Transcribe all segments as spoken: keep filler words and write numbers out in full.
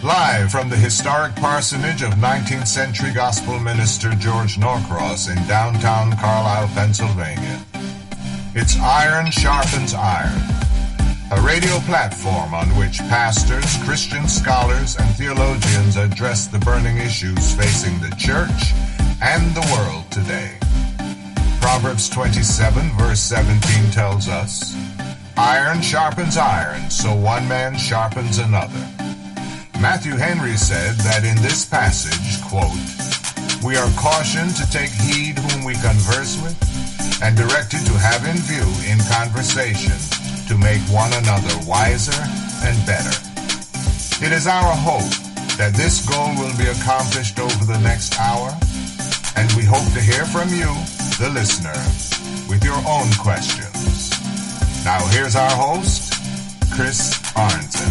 Live from the historic parsonage of nineteenth century gospel minister George Norcross in downtown Carlisle, Pennsylvania. It's Iron Sharpens Iron, a radio platform on which pastors, Christian scholars, and theologians address the burning issues facing the church and the world today. Proverbs twenty-seven, verse seventeen tells us, "Iron sharpens iron, so one man sharpens another." Matthew Henry said that in this passage, quote, "We are cautioned to take heed whom we converse with, and directed to have in view in conversation to make one another wiser and better." It is our hope that this goal will be accomplished over the next hour, and we hope to hear from you, the listener, with your own questions. Now here's our host, Chris Arnzen.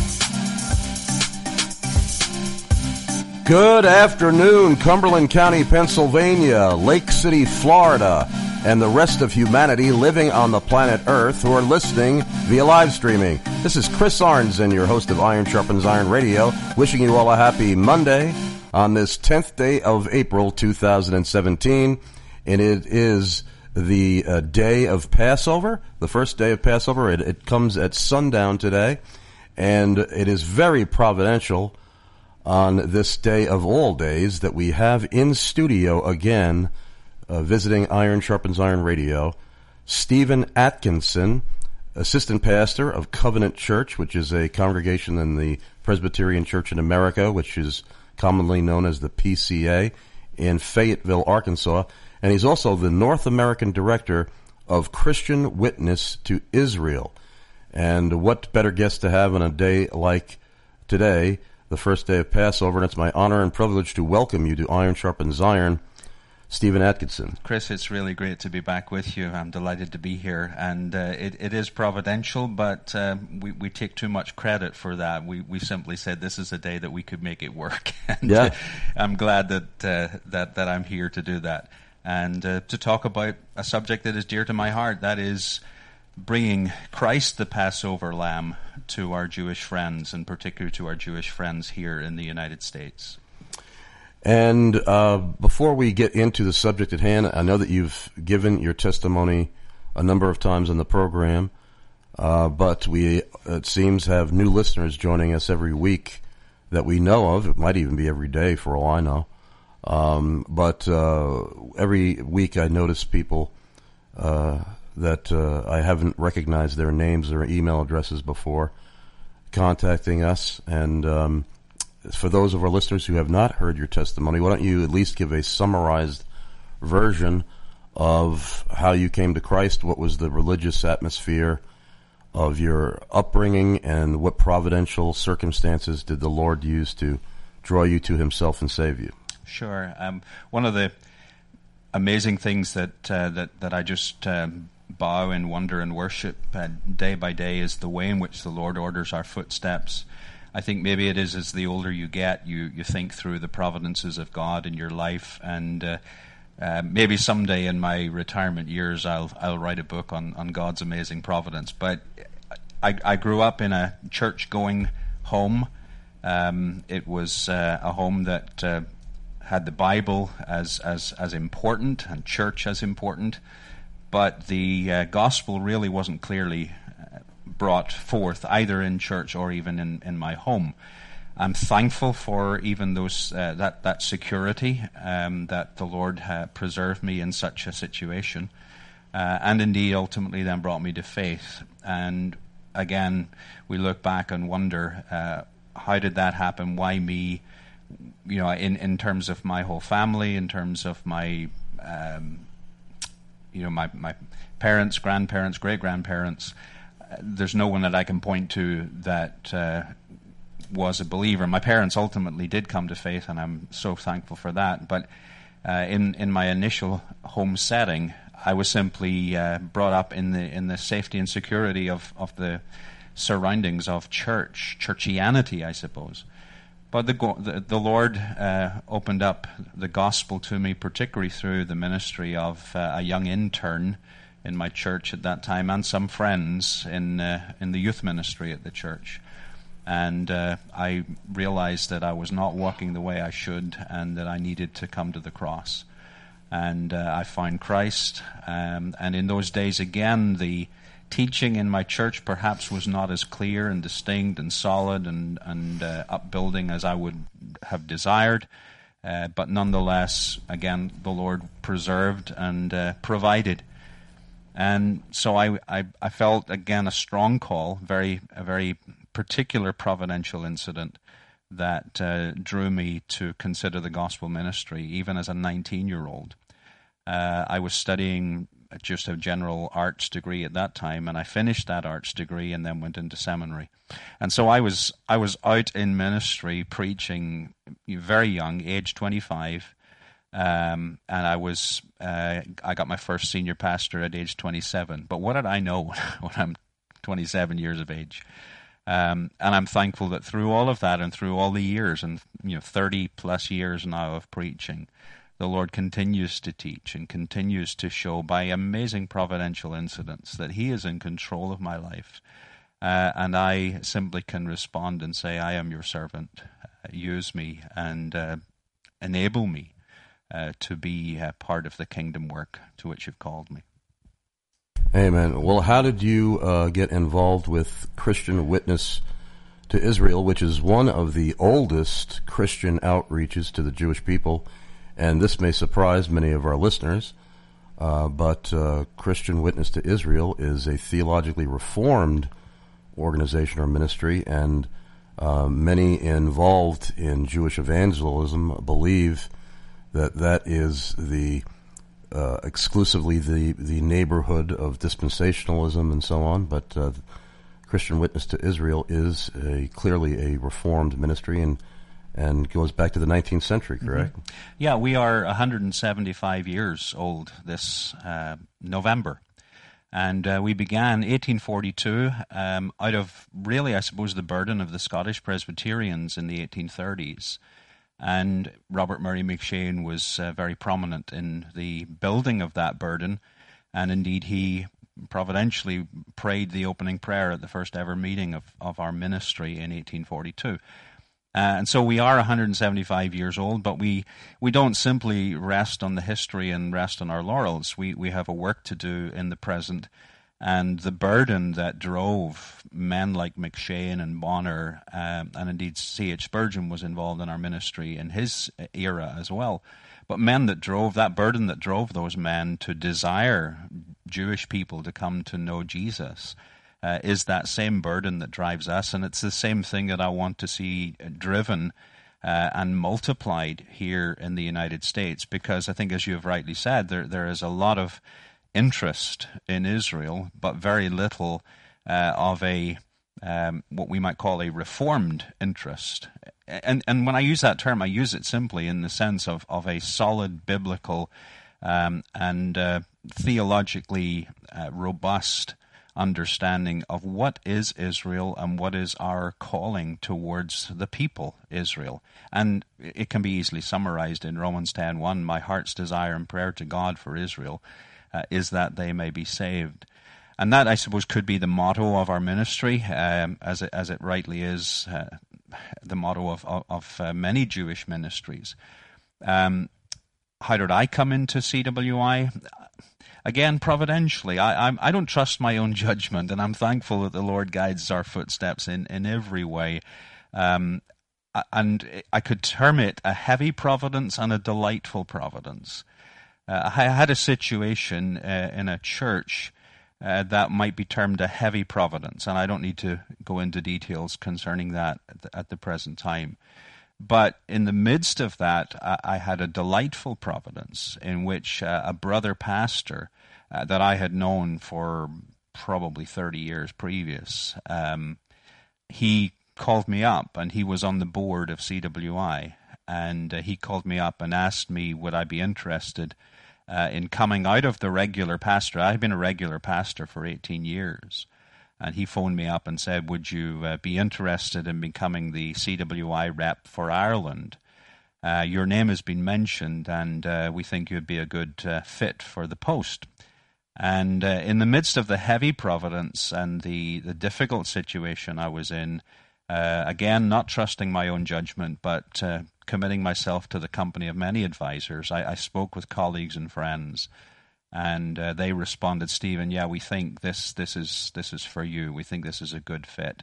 Good afternoon, Cumberland County, Pennsylvania, Lake City, Florida, and the rest of humanity living on the planet Earth who are listening via live streaming. This is Chris Arnzen, your host of Iron Sharpens Iron Radio, wishing you all a happy Monday on this tenth day of April two thousand seventeen, and it is the uh, day of Passover, the first day of Passover. It, it comes at sundown today, and it is very providential on this day of all days that we have in studio again, uh, visiting Iron Sharpens Iron Radio, Stephen Atkinson, assistant pastor of Covenant Church, which is a congregation in the Presbyterian Church in America, which is commonly known as the P C A, in Fayetteville, Arkansas. And he's also the North American director of Christian Witness to Israel. And what better guest to have on a day like today, the first day of Passover, and it's my honor and privilege to welcome you to Iron Sharpens Iron, Stephen Atkinson. Chris, it's really great to be back with you. I'm delighted to be here, and uh, it, it is providential, but uh, we, we take too much credit for that. We we simply said this is a day that we could make it work, and yeah. uh, I'm glad that, uh, that, that I'm here to do that, and uh, to talk about a subject that is dear to my heart, that is bringing Christ the Passover Lamb to our Jewish friends, and particularly to our Jewish friends here in the United States. And uh, before we get into the subject at hand, I know that you've given your testimony a number of times on the program, uh, but we, it seems, have new listeners joining us every week that we know of. It might even be every day for all I know. Um, but uh, every week I notice people uh, that uh, I haven't recognized their names or email addresses before contacting us. And um, for those of our listeners who have not heard your testimony, why don't you at least give a summarized version of how you came to Christ, what was the religious atmosphere of your upbringing, and what providential circumstances did the Lord use to draw you to himself and save you? Sure. Um, one of the amazing things that uh, that, that I just um, bow and wonder and worship uh, day by day is the way in which the Lord orders our footsteps. I think maybe it is as the older you get, you, you think through the providences of God in your life, and uh, uh, maybe someday in my retirement years I'll I'll write a book on, on God's amazing providence. But I, I grew up in a church-going home. Um, it was uh, a home that uh, had the Bible as, as, as important and church as important, but the uh, gospel really wasn't clearly brought forth either in church or even in, in my home. I'm thankful for even those uh, that that security um, that the Lord uh, preserved me in such a situation, uh, and indeed ultimately then brought me to faith. And again, we look back and wonder, uh, how did that happen? Why me? You know, in, in terms of my whole family, in terms of my um, you know my my parents, grandparents, great grandparents. There's no one that I can point to that uh, was a believer. My parents ultimately did come to faith, and I'm so thankful for that. But uh, in in my initial home setting, I was simply uh, brought up in the in the safety and security of, of the surroundings of church, churchianity, I suppose. But the the, the Lord uh, opened up the gospel to me, particularly through the ministry of uh, a young intern in my church at that time, and some friends in uh, in the youth ministry at the church. And uh, I realized that I was not walking the way I should, and that I needed to come to the cross. And uh, I found Christ. Um, and in those days, again, the teaching in my church perhaps was not as clear and distinct and solid and, and uh, upbuilding as I would have desired. Uh, but nonetheless, again, the Lord preserved and uh, provided. And so I, I, I felt, again, a strong call, very a very particular providential incident that uh, drew me to consider the gospel ministry, even as a nineteen-year-old. Uh, I was studying just a general arts degree at that time, and I finished that arts degree and then went into seminary. And so I was I was out in ministry preaching very young, age twenty-five, um, and I was uh, I got my first senior pastor at age twenty-seven. But what did I know when I'm twenty-seven years of age? Um, and I'm thankful that through all of that and through all the years, and you know, thirty plus years now of preaching, the Lord continues to teach and continues to show by amazing providential incidents that He is in control of my life. Uh, and I simply can respond and say, I am your servant. Uh, use me and uh, enable me uh, to be uh, part of the kingdom work to which you've called me. Amen. Well, how did you uh, get involved with Christian Witness to Israel, which is one of the oldest Christian outreaches to the Jewish people? And this may surprise many of our listeners, uh, but uh, Christian Witness to Israel is a theologically reformed organization or ministry, and uh, many involved in Jewish evangelism believe that that is the uh, exclusively the, the neighborhood of dispensationalism and so on, but uh, Christian Witness to Israel is a, clearly a reformed ministry, and And goes back to the nineteenth century, correct? Mm-hmm. Yeah, we are one hundred seventy-five years old this uh, November. And uh, we began eighteen forty-two um, out of really, I suppose, the burden of the Scottish Presbyterians in the eighteen thirties. And Robert Murray McCheyne was uh, very prominent in the building of that burden. And indeed, he providentially prayed the opening prayer at the first ever meeting of, of our ministry in eighteen forty-two. Uh, and so we are one hundred seventy-five years old, but we, we don't simply rest on the history and rest on our laurels. We we have a work to do in the present, and the burden that drove men like McCheyne and Bonner, um, and indeed C H Spurgeon was involved in our ministry in his era as well. But men that drove, that burden that drove those men to desire Jewish people to come to know Jesus, Uh, is that same burden that drives us, and it's the same thing that I want to see driven uh, and multiplied here in the United States, because I think, as you have rightly said, there there is a lot of interest in Israel, but very little uh, of a um, what we might call a reformed interest. And and when I use that term, I use it simply in the sense of, of a solid biblical um, and uh, theologically uh, robust understanding of what is Israel and what is our calling towards the people Israel. And it can be easily summarized in Romans ten one, my heart's desire and prayer to God for Israel uh, is that they may be saved. And that, I suppose, could be the motto of our ministry, um, as it, as it rightly is uh, the motto of, of, of uh, many Jewish ministries. Um, how did I come into C W I? Again, providentially, I, I I don't trust my own judgment, and I'm thankful that the Lord guides our footsteps in, in every way. Um, and I could term it a heavy providence and a delightful providence. Uh, I had a situation uh, in a church uh, that might be termed a heavy providence, and I don't need to go into details concerning that at the, at the present time. But in the midst of that, I, I had a delightful providence in which uh, a brother pastor uh, that I had known for probably thirty years previous, um, he called me up, and he was on the board of C W I, and uh, he called me up and asked me would I be interested uh, in coming out of the regular pastor. I had been a regular pastor for eighteen years. And he phoned me up and said, would you uh, be interested in becoming the C W I rep for Ireland? Uh, your name has been mentioned, and uh, we think you'd be a good uh, fit for the post. And uh, in the midst of the heavy providence and the, the difficult situation I was in, Uh, again, not trusting my own judgment, but uh, committing myself to the company of many advisors. I, I spoke with colleagues and friends, and uh, they responded, Stephen, yeah, we think this this is this is for you. We think this is a good fit.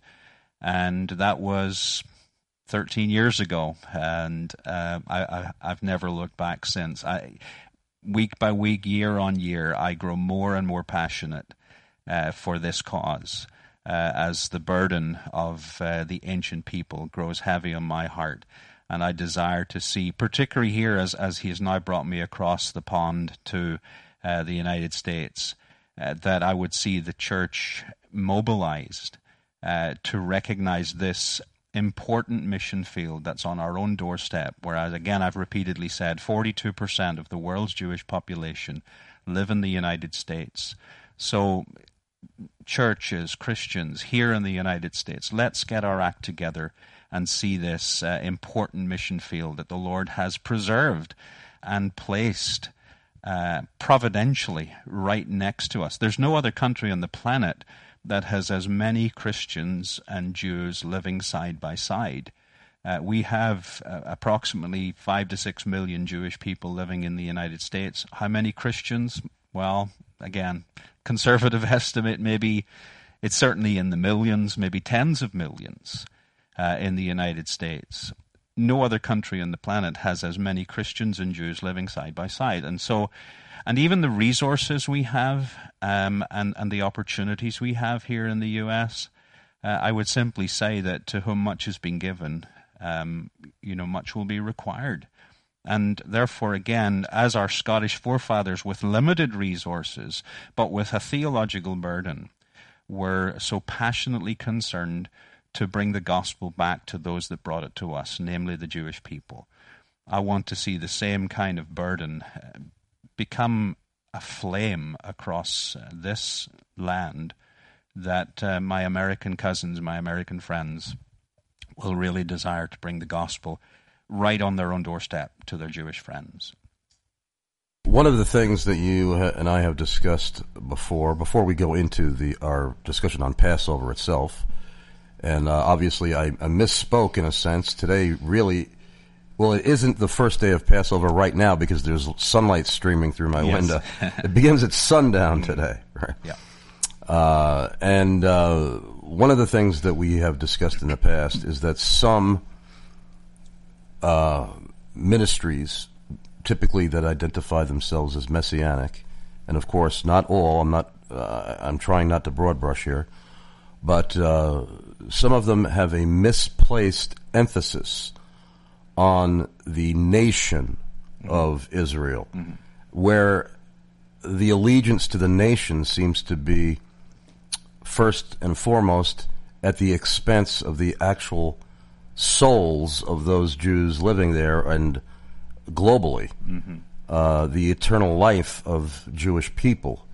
And that was thirteen years ago, and uh, I, I, I've never looked back since. I, week by week, year on year, I grow more and more passionate uh, for this cause uh, as the burden of uh, the ancient people grows heavy on my heart. And I desire to see, particularly here as, as he has now brought me across the pond to uh, the United States, uh, that I would see the church mobilized uh, to recognize this important mission field that's on our own doorstep, whereas, again, I've repeatedly said forty-two percent of the world's Jewish population live in the United States. So churches, Christians here in the United States, let's get our act together and see this uh, important mission field that the Lord has preserved and placed uh, providentially right next to us. There's no other country on the planet that has as many Christians and Jews living side by side. Uh, we have uh, approximately five to six million Jewish people living in the United States. How many Christians? Well, again, conservative estimate, maybe it's certainly in the millions, maybe tens of millions uh, in the United States. No other country on the planet has as many Christians and Jews living side by side. And so, and even the resources we have um, and, and the opportunities we have here in the U S, uh, I would simply say that to whom much has been given, um, you know, much will be required. And therefore, again, as our Scottish forefathers with limited resources, but with a theological burden, were so passionately concerned to bring the gospel back to those that brought it to us, namely the Jewish people. I want to see the same kind of burden become a flame across uh, this land, that uh, my American cousins, my American friends will really desire to bring the gospel right on their own doorstep to their Jewish friends. One of the things that you and I have discussed before, before we go into the our discussion on Passover itself, and uh, obviously I, I misspoke in a sense. Today really, well, it isn't the first day of Passover right now because there's sunlight streaming through my yes. window. It begins at sundown today, right? Yeah. Uh, and uh, one of the things that we have discussed in the past is that some uh, ministries, typically that identify themselves as messianic, and of course not all, I'm not, uh, I'm trying not to broad brush here, but uh, some of them have a misplaced emphasis on the nation mm-hmm. of Israel, mm-hmm. where the allegiance to the nation seems to be first and foremost at the expense of the actual souls of those Jews living there and globally. Mm-hmm. Uh, the eternal life of Jewish people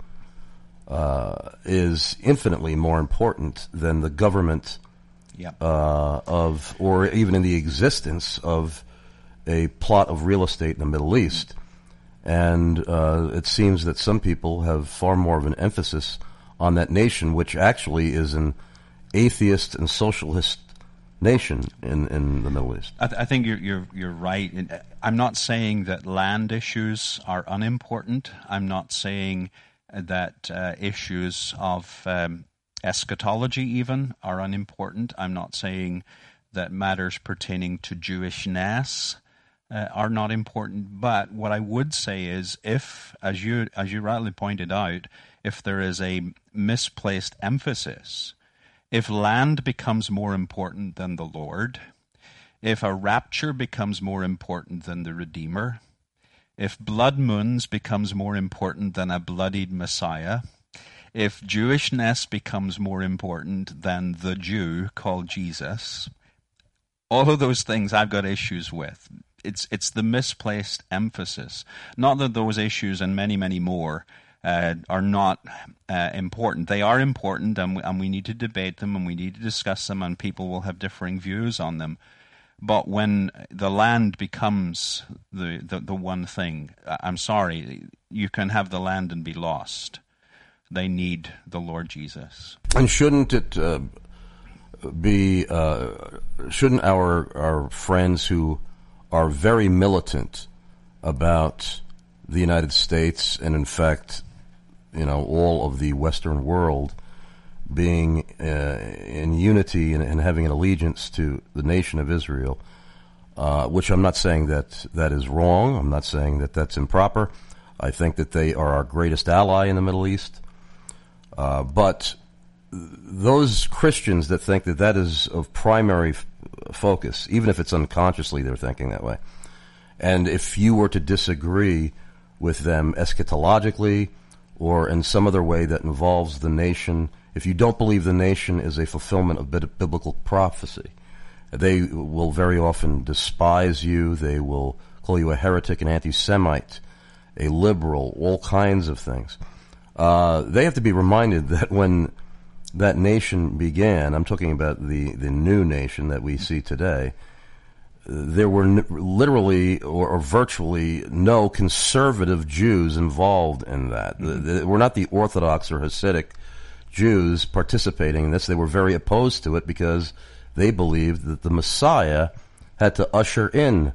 uh, is infinitely more important than the government Yep. uh, of, or even in the existence of a plot of real estate in the Middle East. And uh, it seems that some people have far more of an emphasis on that nation, which actually is an atheist and socialist nation in, in the Middle East. I, th- I think you're, you're you're right. I'm not saying that land issues are unimportant. I'm not saying that uh, issues of um, eschatology even are unimportant. I'm not saying that matters pertaining to Jewishness uh, are not important. But what I would say is, if, as you as you rightly pointed out, if there is a misplaced emphasis, if land becomes more important than the Lord, if a rapture becomes more important than the Redeemer, if blood moons becomes more important than a bloodied Messiah, if Jewishness becomes more important than the Jew called Jesus, all of those things I've got issues with. It's it's the misplaced emphasis. Not that those issues and many, many more uh, are not uh, important. They are important, and we, and we need to debate them, and we need to discuss them, and people will have differing views on them. But when the land becomes the, the, the one thing, I'm sorry, you can have the land and be lost. They need the Lord Jesus. And shouldn't it uh, be uh, shouldn't our our friends who are very militant about the United States and, in fact, you know, all of the Western world being uh, in unity and, and having an allegiance to the nation of Israel, uh, which I'm not saying that that is wrong. I'm not saying that that's improper. I think that they are our greatest ally in the Middle East. Uh, but those Christians that think that that is of primary f- focus, even if it's unconsciously they're thinking that way, and if you were to disagree with them eschatologically or in some other way that involves the nation, if you don't believe the nation is a fulfillment of biblical prophecy, they will very often despise you. They will call you a heretic, an anti-Semite, a liberal, all kinds of things. Uh, they have to be reminded that when that nation began, I'm talking about the, the new nation that we see today, there were n- literally or, or virtually no conservative Jews involved in that. Mm-hmm. The, the, we're not the Orthodox or Hasidic Jews participating in this. They were very opposed to it because they believed that the Messiah had to usher in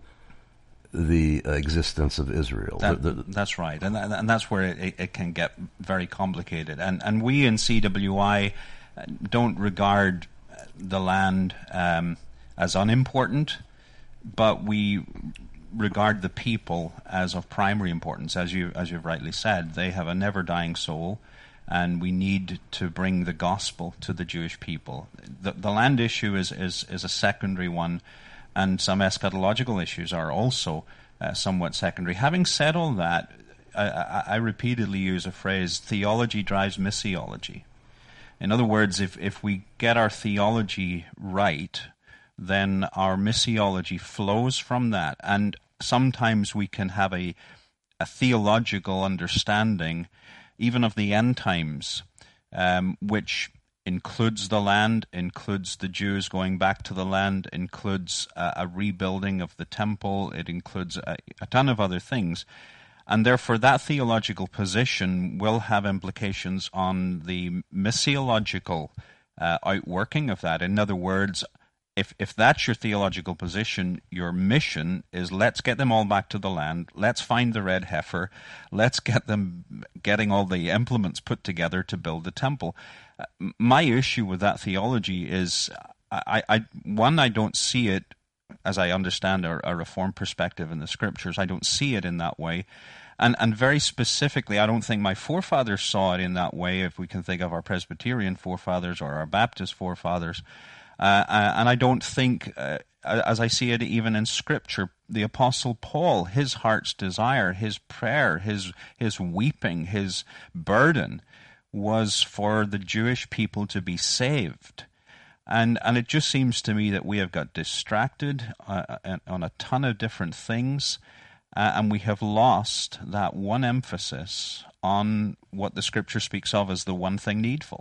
the existence of Israel. That, the, the, that's right, and and that's where it, it can get very complicated. And and we in C W I don't regard the land um, as unimportant, but we regard the people as of primary importance. As you as you've rightly said, they have a never dying soul, and we need to bring the gospel to the Jewish people. The, the land issue is, is is a secondary one. And some eschatological issues are also uh, somewhat secondary. Having said all that, I, I, I repeatedly use a phrase, theology drives missiology. In other words, if, if we get our theology right, then our missiology flows from that. And sometimes we can have a, a theological understanding, even of the end times, um, which includes the land, includes the Jews going back to the land, includes uh, a rebuilding of the temple, it includes a, a ton of other things. And therefore that theological position will have implications on the missiological uh, outworking of that. In other words, if if that's your theological position, your mission is let's get them all back to the land, let's find the red heifer, let's get them getting all the implements put together to build the temple. Uh, my issue with that theology is, I, I one, I don't see it, as I understand a, a Reformed perspective in the Scriptures, I don't see it in that way. And and very specifically, I don't think my forefathers saw it in that way, if we can think of our Presbyterian forefathers or our Baptist forefathers. Uh, and I don't think, uh, as I see it even in Scripture, the Apostle Paul, his heart's desire, his prayer, his his weeping, his burden was for the Jewish people to be saved. And and it just seems to me that we have got distracted uh, on a ton of different things, uh, and we have lost that one emphasis on what the Scripture speaks of as the one thing needful.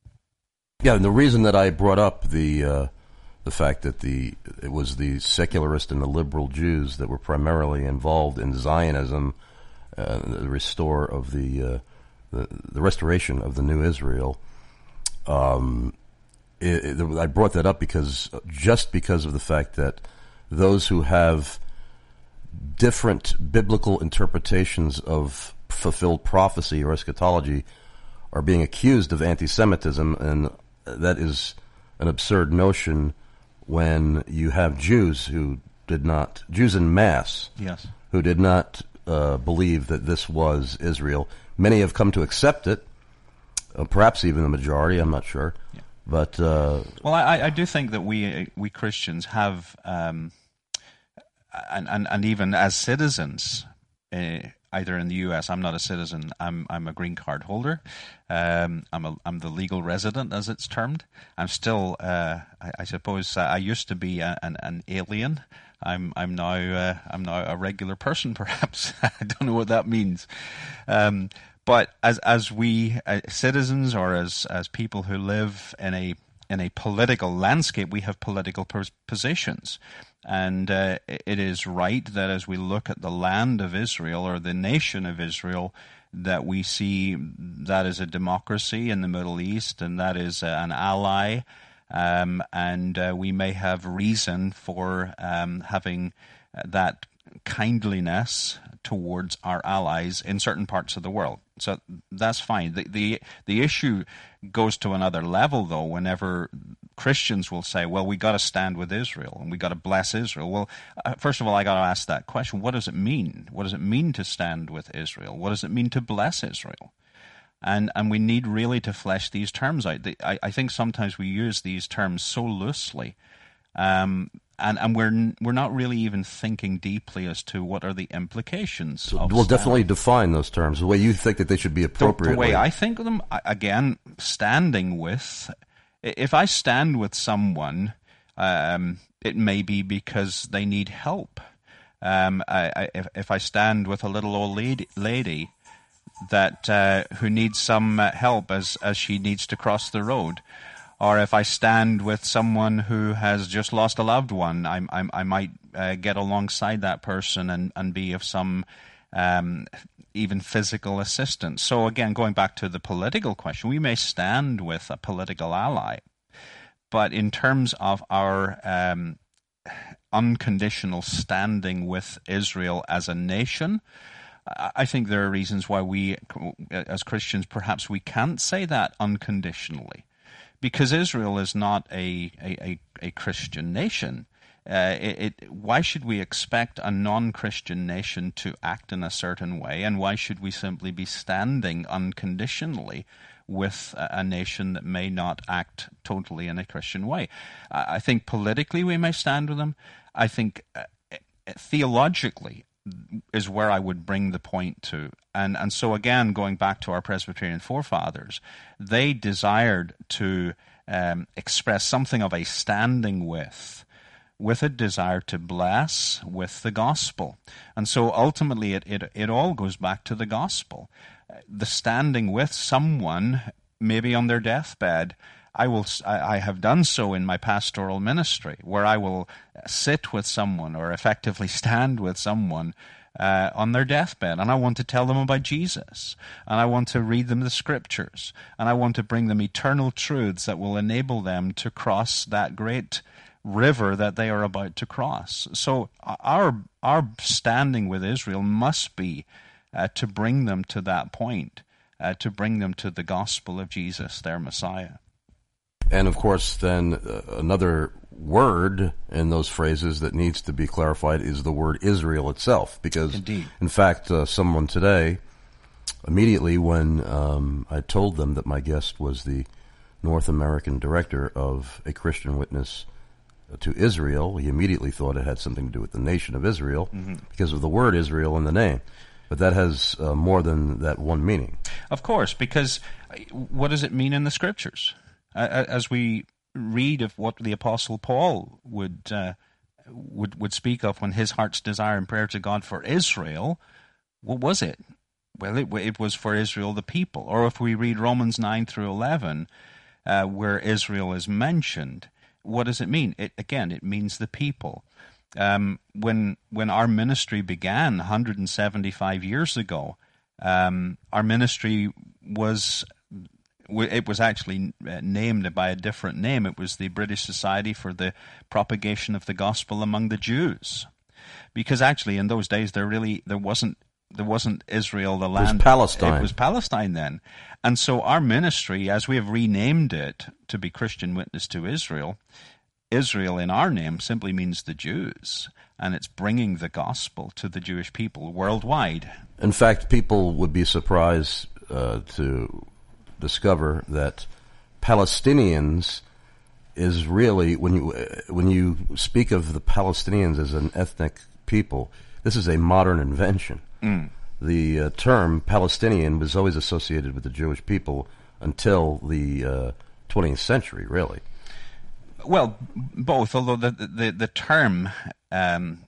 Yeah, and the reason that I brought up the uh, the fact that the it was the secularist and the liberal Jews that were primarily involved in Zionism, uh, the restore of the, uh, the the restoration of the new Israel. Um, it, it, I brought that up because just because of the fact that those who have different biblical interpretations of fulfilled prophecy or eschatology are being accused of anti-Semitism, and that is an absurd notion when you have Jews who did not, Jews in mass, yes, who did not uh, believe that this was Israel. Many have come to accept it, uh, perhaps even the majority, I'm not sure. Yeah. But uh, well, I, I do think that we we Christians have, um, and, and and even as citizens, uh, either in the U S, I'm not a citizen. I'm I'm a green card holder. Um, I'm a I'm the legal resident, as it's termed. I'm still, uh, I, I suppose, uh, I used to be a, an an alien. I'm I'm now uh, I'm now a regular person, perhaps. I don't know what that means. Um, but as as we uh, citizens, or as as people who live in a in a political landscape, we have political pos- positions. And uh, it is right that as we look at the land of Israel, or the nation of Israel, that we see that is a democracy in the Middle East, and that is an ally, Um, and uh, we may have reason for um, having that kindliness towards our allies in certain parts of the world. So that's fine. The, the the issue goes to another level, though, whenever Christians will say, well, we got to stand with Israel and we got to bless Israel. Well, uh, first of all, I got to ask that question. What does it mean? What does it mean to stand with Israel? What does it mean to bless Israel? And and we need really to flesh these terms out. The, I, I think sometimes we use these terms so loosely, um, and and we're we're not really even thinking deeply as to what are the implications. So of we'll standing. definitely define those terms the way you think that they should be appropriate. The, the way I think of them, I, again, standing with. If I stand with someone, um, it may be because they need help. Um, I, I, if, if I stand with a little old lady. lady that uh, who needs some uh, help as as she needs to cross the road, or if I stand with someone who has just lost a loved one, I I, I might uh, get alongside that person and, and be of some um, even physical assistance. So again, going back to the political question, we may stand with a political ally, but in terms of our um, unconditional standing with Israel as a nation, I think there are reasons why we, as Christians, perhaps we can't say that unconditionally, because Israel is not a a, a Christian nation. Uh, it, it, why should we expect a non-Christian nation to act in a certain way, and why should we simply be standing unconditionally with a, a nation that may not act totally in a Christian way? I, I think politically we may stand with them. I think uh, theologically is where I would bring the point to. And and so again, going back to our Presbyterian forefathers, they desired to um, express something of a standing with, with a desire to bless with the gospel. And so ultimately it, it, it all goes back to the gospel. The standing with someone, maybe on their deathbed. I will. I have done so in my pastoral ministry, where I will sit with someone or effectively stand with someone uh, on their deathbed, and I want to tell them about Jesus, and I want to read them the Scriptures, and I want to bring them eternal truths that will enable them to cross that great river that they are about to cross. So our our standing with Israel must be uh, to bring them to that point, uh, to bring them to the gospel of Jesus, their Messiah. And, of course, then uh, another word in those phrases that needs to be clarified is the word Israel itself. Because, Indeed. in fact, uh, someone today, immediately when um, I told them that my guest was the North American director of A Christian Witness to Israel, he immediately thought it had something to do with the nation of Israel mm-hmm. because of the word Israel in the name. But that has uh, more than that one meaning. Of course, because what does it mean in the Scriptures? Uh, as we read of what the Apostle Paul would uh, would would speak of when his heart's desire and prayer to God for Israel, what was it? Well, it, it was for Israel, the people. Or if we read Romans nine through eleven, uh, where Israel is mentioned, what does it mean? It, again, it means the people. Um, when when our ministry began one hundred seventy-five years ago, um, our ministry was... It was actually named by a different name. It was the British Society for the Propagation of the Gospel Among the Jews, because actually in those days there really there wasn't there wasn't Israel, the land. It was Palestine. It was Palestine then, and so our ministry, as we have renamed it to be Christian Witness to Israel, Israel in our name simply means the Jews, and it's bringing the gospel to the Jewish people worldwide. In fact, people would be surprised uh, to discover that Palestinians is really, when you when you speak of the Palestinians as an ethnic people, this is a modern invention. Mm. The uh, term Palestinian was always associated with the Jewish people until the uh, twentieth century, really. Well, both, although the the, the term um,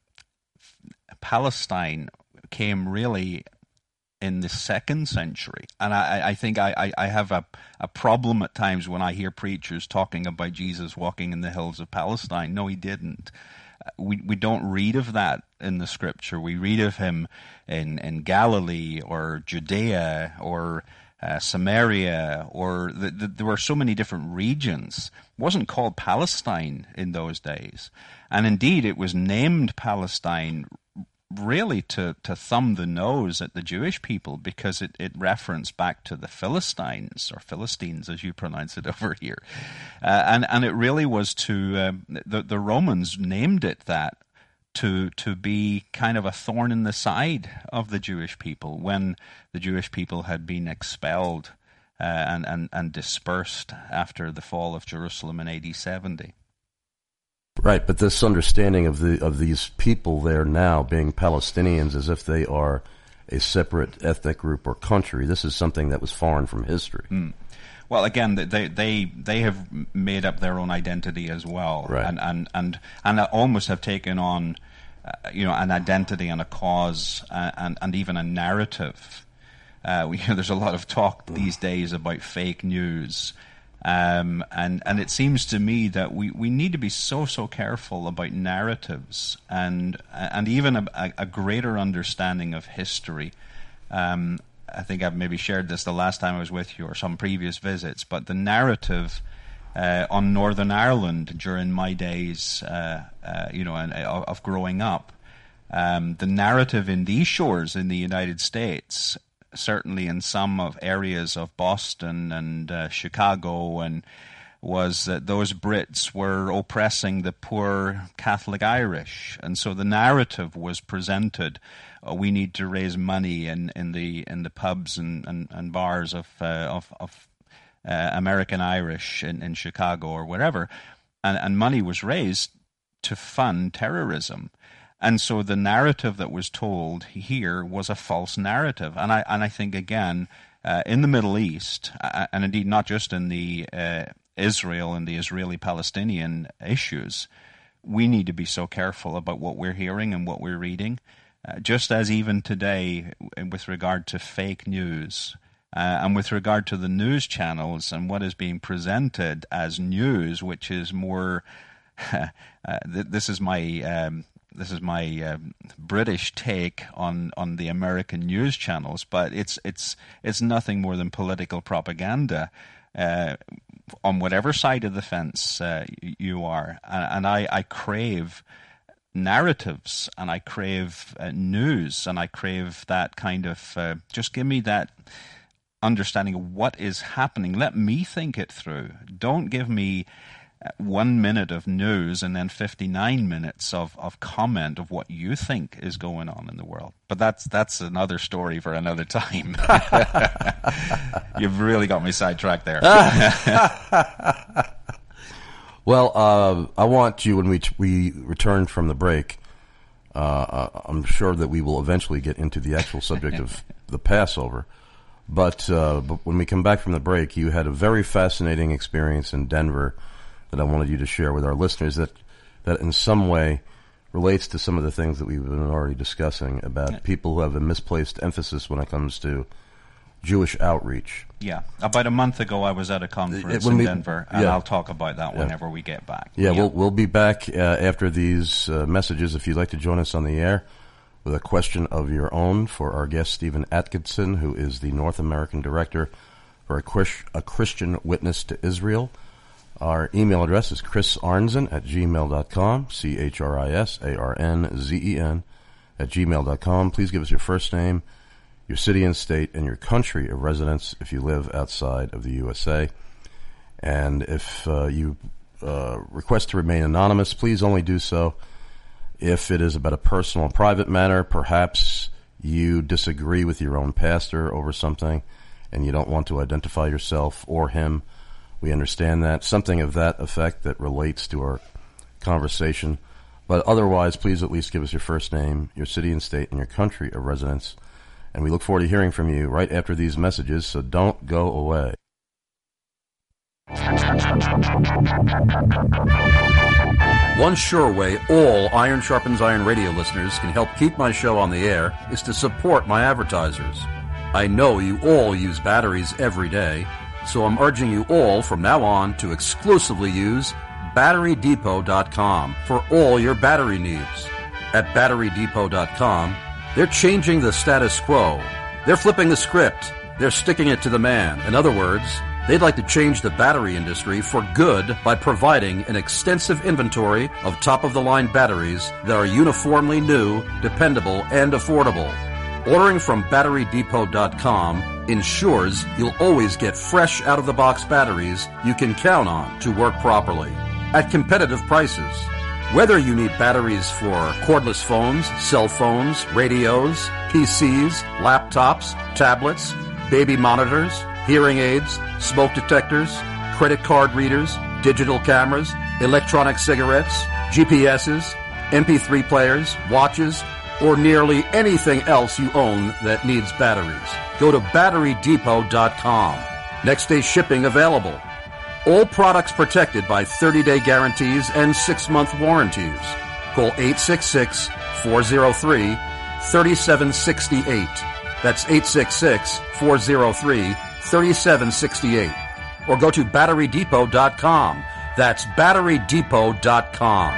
Palestine came really in the second century. And I, I think I, I have a, a problem at times when I hear preachers talking about Jesus walking in the hills of Palestine. No, he didn't. We we don't read of that in the Scripture. We read of him in, in Galilee or Judea or uh, Samaria, or the, the, there were so many different regions. It wasn't called Palestine in those days. And indeed, it was named Palestine really to, to thumb the nose at the Jewish people, because it, it referenced back to the Philistines, or Philistines as you pronounce it over here. Uh, and, and it really was to, um, the, the Romans named it that to to be kind of a thorn in the side of the Jewish people when the Jewish people had been expelled uh, and, and, and dispersed after the fall of Jerusalem in A D seventy. Right, but this understanding of the of these people there now being Palestinians as if they are a separate ethnic group or country, this is something that was foreign from history. Mm. Well, again, they they they have made up their own identity as well, right. and and and and almost have taken on, uh, you know, an identity and a cause uh, and and even a narrative. Uh, we, there's a lot of talk these days about fake news. Um, and, and it seems to me that we, we need to be so, so careful about narratives and and even a, a greater understanding of history. Um, I think I've maybe shared this the last time I was with you or some previous visits, but the narrative uh, on Northern Ireland during my days, uh, uh, you know, and, uh, of growing up, um, the narrative in these shores in the United States, certainly in some of areas of Boston and uh, Chicago, and was that those Brits were oppressing the poor Catholic Irish. And so the narrative was presented, uh, we need to raise money in, in the in the pubs and, and, and bars of uh, of, of uh, American Irish in, in Chicago or wherever. And, and money was raised to fund terrorism. And so the narrative that was told here was a false narrative. And I and I think, again, uh, in the Middle East, uh, and indeed not just in the uh, Israel and the Israeli-Palestinian issues, we need to be so careful about what we're hearing and what we're reading. Uh, just as even today, with regard to fake news, uh, and with regard to the news channels and what is being presented as news, which is more, uh, th- this is my... Um, This is my um, British take on, on the American news channels, but it's it's it's nothing more than political propaganda uh, on whatever side of the fence uh, you are. And, and I, I crave narratives, and I crave uh, news, and I crave that kind of, uh, just give me that understanding of what is happening. Let me think it through. Don't give me one minute of news and then fifty-nine minutes of, of comment of what you think is going on in the world. But that's that's another story for another time. You've really got me sidetracked there. Well, uh, I want you, when we we return from the break, uh, I'm sure that we will eventually get into the actual subject of the Passover. But, uh, but when we come back from the break, you had a very fascinating experience in Denver that I wanted you to share with our listeners that, that in some way relates to some of the things that we've been already discussing about yeah. people who have a misplaced emphasis when it comes to Jewish outreach. Yeah. About a month ago, I was at a conference when in we, Denver, and yeah. I'll talk about that yeah. whenever we get back. Yeah, yeah. we'll we'll be back uh, after these uh, messages. If you'd like to join us on the air with a question of your own for our guest, Stephen Atkinson, who is the North American Director for a, Chris, a Christian Witness to Israel. Our email address is chris arnzen at gmail dot com, C H R I S A R N Z E N at gmail dot com. Please give us your first name, your city and state, and your country of residence if you live outside of the U S A. And if uh, you uh, request to remain anonymous, please only do so if it is about a personal and private matter. Perhaps you disagree with your own pastor over something and you don't want to identify yourself or him. We understand that. Something of that effect that relates to our conversation. But otherwise, please at least give us your first name, your city and state, and your country of residence. And we look forward to hearing from you right after these messages, so don't go away. One sure way all Iron Sharpens Iron radio listeners can help keep my show on the air is to support my advertisers. I know you all use batteries every day, so I'm urging you all from now on to exclusively use battery depot dot com for all your battery needs. At battery depot dot com, they're changing the status quo. They're flipping the script, They're sticking it to the man. In other words, they'd like to change the battery industry for good by providing an extensive inventory of top-of-the-line batteries that are uniformly new, dependable, and affordable. Ordering from battery depot dot com ensures you'll always get fresh out-of-the-box batteries you can count on to work properly at competitive prices. Whether you need batteries for cordless phones, cell phones, radios, P Cs, laptops, tablets, baby monitors, hearing aids, smoke detectors, credit card readers, digital cameras, electronic cigarettes, G P S's, M P three players, watches, or nearly anything else you own that needs batteries, go to battery depot dot com. Next day shipping available. All products protected by thirty-day guarantees and six-month warranties. Call eight six six, four oh three, three seven six eight. That's eight six six, four oh three, three seven six eight. Or go to battery depot dot com. That's battery depot dot com.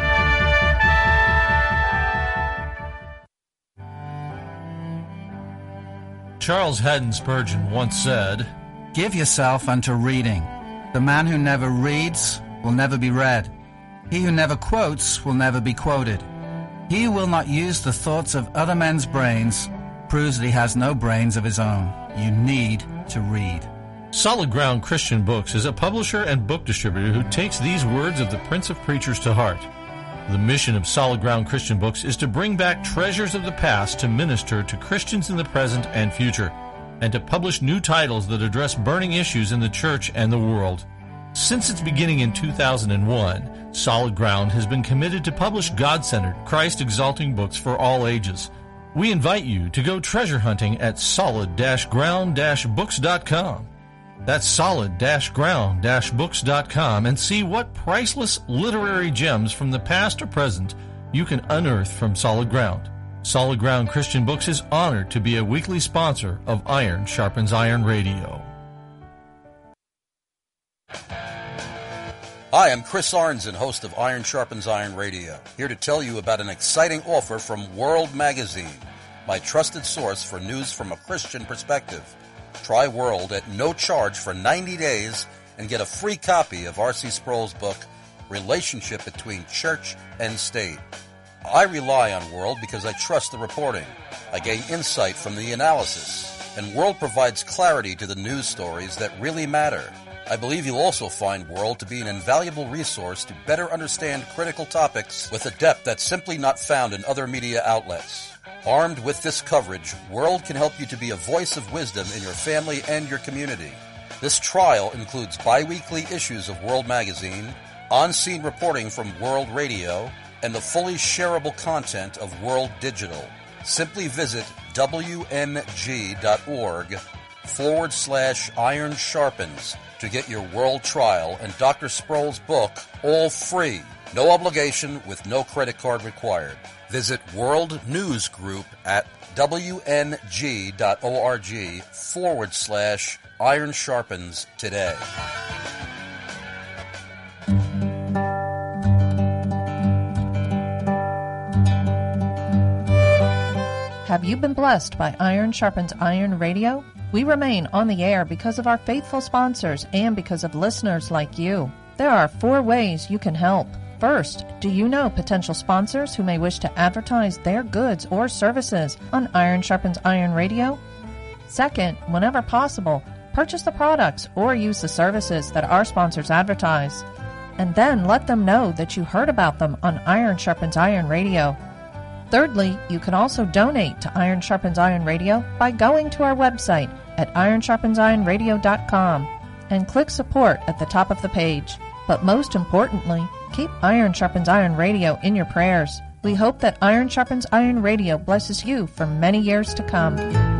Charles Haddon Spurgeon once said, "Give yourself unto reading. The man who never reads will never be read. He who never quotes will never be quoted. He who will not use the thoughts of other men's brains proves that he has no brains of his own. You need to read." Solid Ground Christian Books is a publisher and book distributor who takes these words of the Prince of Preachers to heart. The mission of Solid Ground Christian Books is to bring back treasures of the past to minister to Christians in the present and future, and to publish new titles that address burning issues in the church and the world. Since its beginning in two thousand one, Solid Ground has been committed to publish God-centered, Christ-exalting books for all ages. We invite you to go treasure hunting at solid ground books dot com. That's solid ground books dot com, and see what priceless literary gems from the past or present you can unearth from Solid Ground. Solid Ground Christian Books is honored to be a weekly sponsor of Iron Sharpens Iron Radio. Hi, I'm Chris Arnzen, host of Iron Sharpens Iron Radio, here to tell you about an exciting offer from World Magazine, my trusted source for news from a Christian perspective. Try World at no charge for ninety days and get a free copy of R C Sproul's book, Relationship Between Church and State. I rely on World because I trust the reporting. I gain insight from the analysis, and World provides clarity to the news stories that really matter. I believe you'll also find World to be an invaluable resource to better understand critical topics with a depth that's simply not found in other media outlets. Armed with this coverage, World can help you to be a voice of wisdom in your family and your community. This trial includes bi-weekly issues of World Magazine, on-scene reporting from World Radio, and the fully shareable content of World Digital. Simply visit wmg.org forward slash iron sharpens to get your World trial and Doctor Sproul's book all free. No obligation with no credit card required. Visit World News Group at wng.org forward slash iron sharpens today. Have you been blessed by Iron Sharpens Iron Radio? We remain on the air because of our faithful sponsors and because of listeners like you. There are four ways you can help. First, do you know potential sponsors who may wish to advertise their goods or services on Iron Sharpens Iron Radio? Second, whenever possible, purchase the products or use the services that our sponsors advertise. And then let them know that you heard about them on Iron Sharpens Iron Radio. Thirdly, you can also donate to Iron Sharpens Iron Radio by going to our website at iron sharpens iron radio dot com and click support at the top of the page. But most importantly, keep Iron Sharpens Iron Radio in your prayers. We hope that Iron Sharpens Iron Radio blesses you for many years to come.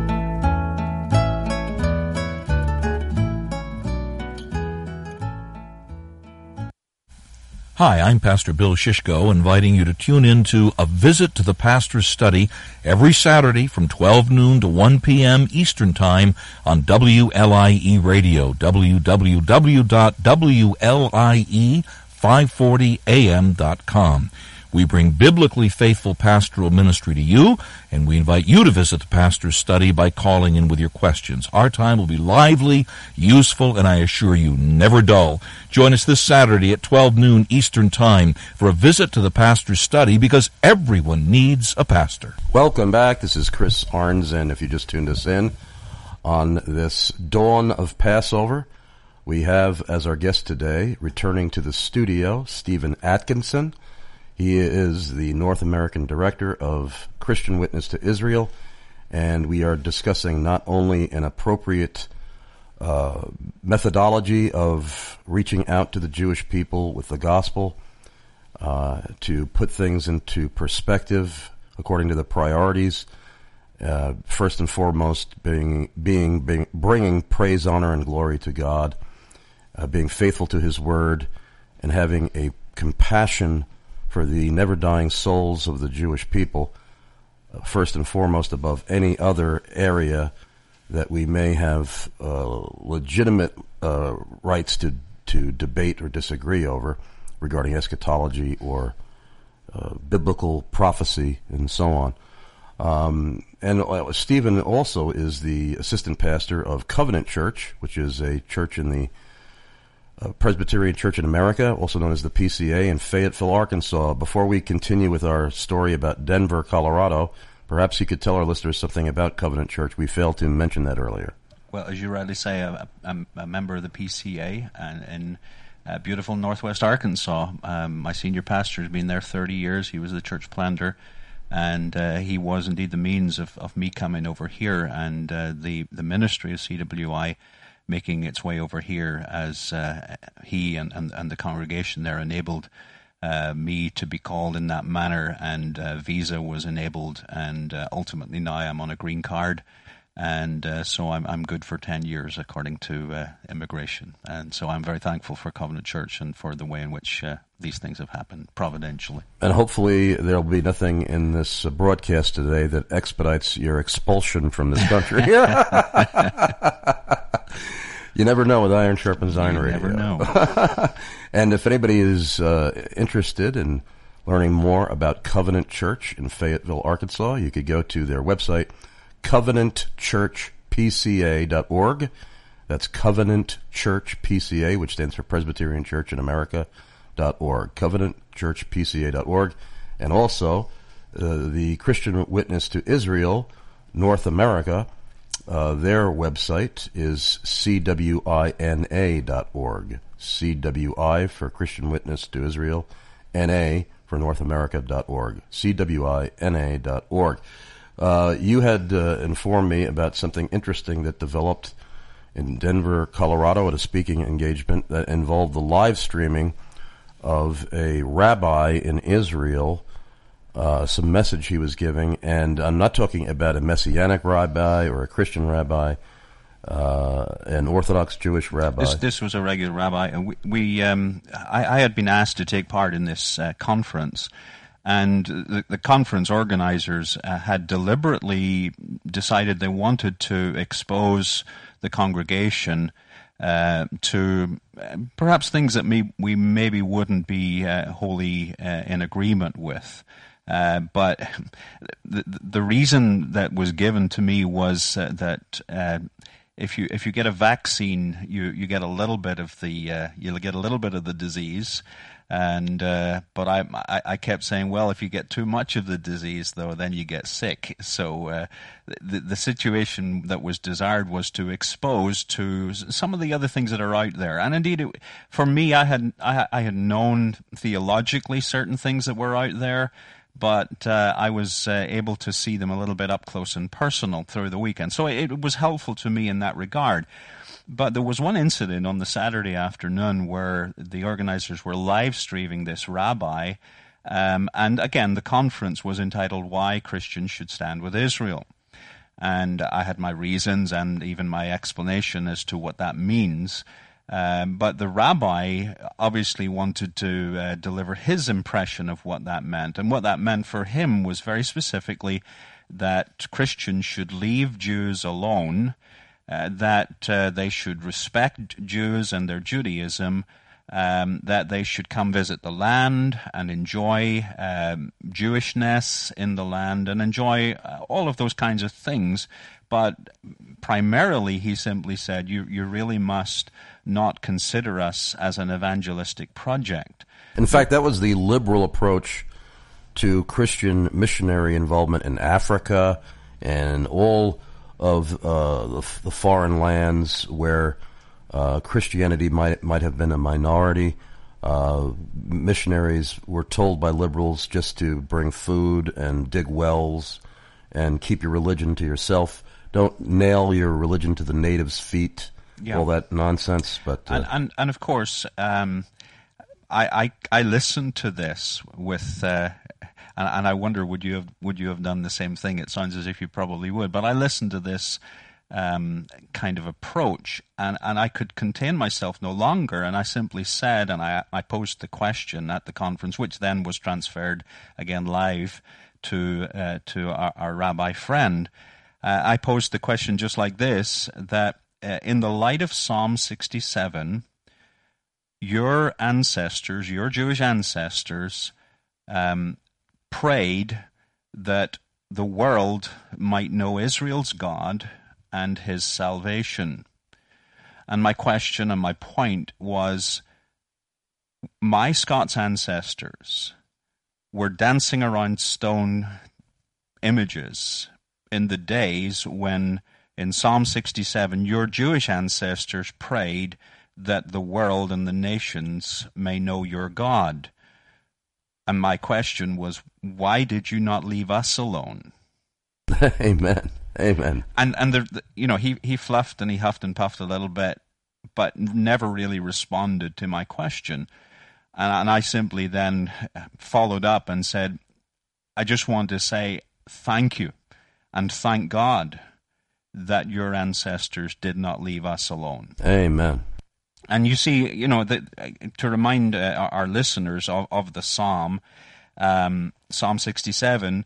Hi, I'm Pastor Bill Shishko, inviting you to tune in to A Visit to the Pastor's Study every Saturday from twelve noon to one p.m. Eastern Time on W L I E Radio, w w w dot w l i e five forty a m dot com. We bring biblically faithful pastoral ministry to you, and we invite you to visit the Pastor's Study by calling in with your questions. Our time will be lively, useful, and I assure you, never dull. Join us this Saturday at twelve noon Eastern Time for a visit to the Pastor's Study, because everyone needs a pastor. Welcome back. This is Chris Arns, and if you just tuned us in on this dawn of Passover, we have as our guest today, returning to the studio, Stephen Atkinson. He is the North American Director of Christian Witness to Israel, and we are discussing not only an appropriate uh, methodology of reaching out to the Jewish people with the gospel, uh, to put things into perspective according to the priorities, uh, first and foremost being, being, being bringing praise, honor, and glory to God, Uh, being faithful to his word, and having a compassion for the never-dying souls of the Jewish people, uh, first and foremost above any other area that we may have uh, legitimate uh, rights to, to debate or disagree over regarding eschatology or uh, biblical prophecy and so on. Um, and uh, Stephen also is the assistant pastor of Covenant Church, which is a church in the Uh, Presbyterian Church in America, also known as the P C A, in Fayetteville, Arkansas. Before we continue with our story about Denver, Colorado, perhaps you could tell our listeners something about Covenant Church. We failed to mention that earlier. Well, as you rightly say, I, I'm a member of the P C A and in uh, beautiful Northwest Arkansas. Um, my senior pastor has been there thirty years. He was the church planter, and uh, he was indeed the means of, of me coming over here, and uh, the, the ministry of C W I making its way over here as uh, he and, and, and the congregation there enabled uh, me to be called in that manner, and uh, visa was enabled, and uh, ultimately now I'm on a green card, and uh, so I'm I'm good for ten years according to uh, immigration, and so I'm very thankful for Covenant Church and for the way in which uh, these things have happened providentially. And hopefully there'll be nothing in this uh, broadcast today that expedites your expulsion from this country. You never know with Iron Sharpens Iron you Radio. You never know. And if anybody is uh, interested in learning more about Covenant Church in Fayetteville, Arkansas, you could go to their website, covenant church p c a dot org. That's Covenant Church P C A, which stands for Presbyterian Church in America dot org. covenant church p c a dot org. And also uh, the Christian Witness to Israel, North America. Uh, their website is c w i n a dot org. C W I for Christian Witness to Israel, N A for North America dot org. C W I N A dot org. Uh, you had uh, informed me about something interesting that developed in Denver, Colorado at a speaking engagement that involved the live streaming of a rabbi in Israel, Uh, some message he was giving, and I'm not talking about a Messianic rabbi or a Christian rabbi, uh, an Orthodox Jewish rabbi. This, this was a regular rabbi, and we, we um, I, I had been asked to take part in this uh, conference, and the, the conference organizers uh, had deliberately decided they wanted to expose the congregation uh, to perhaps things that me, we maybe wouldn't be uh, wholly uh, in agreement with. Uh, but the, the reason that was given to me was uh, that uh, if you if you get a vaccine, you, you get a little bit of the uh, you'll get a little bit of the disease, and uh, but I, I I kept saying, well, if you get too much of the disease, though, then you get sick. So uh, the the situation that was desired was to expose to some of the other things that are out there, and indeed, it, for me, I had I, I had known theologically certain things that were out there. But uh, I was uh, able to see them a little bit up close and personal through the weekend. So it, it was helpful to me in that regard. But there was one incident on the Saturday afternoon where the organizers were live streaming this rabbi. Um, and again, the conference was entitled Why Christians Should Stand with Israel. And I had my reasons and even my explanation as to what that means. Um, but the rabbi obviously wanted to uh, deliver his impression of what that meant. And what that meant for him was very specifically that Christians should leave Jews alone, uh, that uh, they should respect Jews and their Judaism, um, that they should come visit the land and enjoy um, Jewishness in the land and enjoy uh, all of those kinds of things. But primarily, he simply said, you, you really must not consider us as an evangelistic project. In fact, that was the liberal approach to Christian missionary involvement in Africa and all of uh, the, the foreign lands where uh, Christianity might might have been a minority. Uh, missionaries were told by liberals just to bring food and dig wells and keep your religion to yourself. Don't nail your religion to the natives' feet. Yeah. All that nonsense. But uh, and, and and of course, um, I, I I listened to this with, uh, and, and I wonder would you have would you have done the same thing? It sounds as if you probably would. But I listened to this um, kind of approach, and, and I could contain myself no longer. And I simply said, and I I posed the question at the conference, which then was transferred again live to uh, to our, our rabbi friend. Uh, I posed the question just like this, that uh, in the light of Psalm sixty-seven, your ancestors, your Jewish ancestors, um, prayed that the world might know Israel's God and his salvation. And my question and my point was, my Scots ancestors were dancing around stone images in the days when, in Psalm sixty-seven, your Jewish ancestors prayed that the world and the nations may know your God. And my question was, why did you not leave us alone? Amen. Amen. And and the, you know, he he fluffed and he huffed and puffed a little bit, but never really responded to my question. And, and I simply then followed up and said, I just want to say thank you. And thank God that your ancestors did not leave us alone. Amen. And you see, you know, the, to remind uh, our listeners of, of the Psalm, um, Psalm sixty-seven,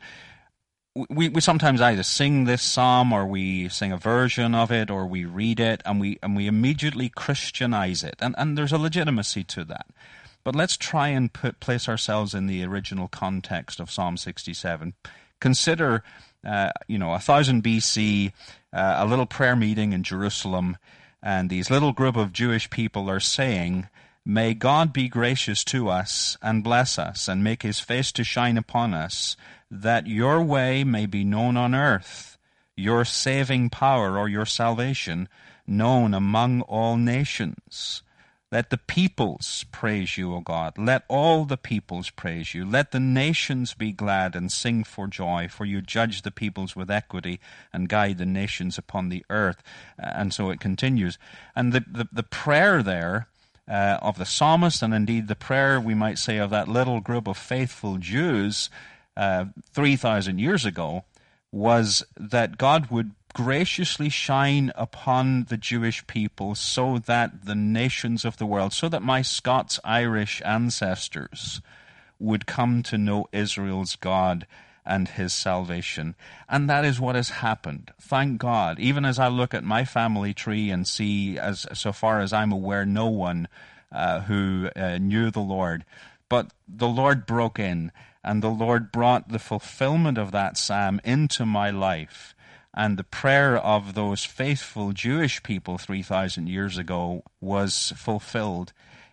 we, we sometimes either sing this Psalm or we sing a version of it or we read it and we and we immediately Christianize it. And, and there's a legitimacy to that. But let's try and put, place ourselves in the original context of Psalm sixty-seven. Consider... Uh, you know, one thousand B C, uh, a little prayer meeting in Jerusalem, and these little group of Jewish people are saying, may God be gracious to us and bless us and make his face to shine upon us, that your way may be known on earth, your saving power or your salvation known among all nations. Let the peoples praise you, O God. Let all the peoples praise you. Let the nations be glad and sing for joy, for you judge the peoples with equity and guide the nations upon the earth. And so it continues. And the, the, the prayer there uh, of the psalmist, and indeed the prayer, we might say, of that little group of faithful Jews uh, three thousand years ago, was that God would graciously shine upon the Jewish people so that the nations of the world, so that my Scots-Irish ancestors would come to know Israel's God and his salvation. And that is what has happened. Thank God. Even as I look at my family tree and see, as so far as I'm aware, no one uh, who uh, knew the Lord. But the Lord broke in, and the Lord brought the fulfillment of that psalm into my life. And the prayer of those faithful Jewish people three thousand years ago was fulfilled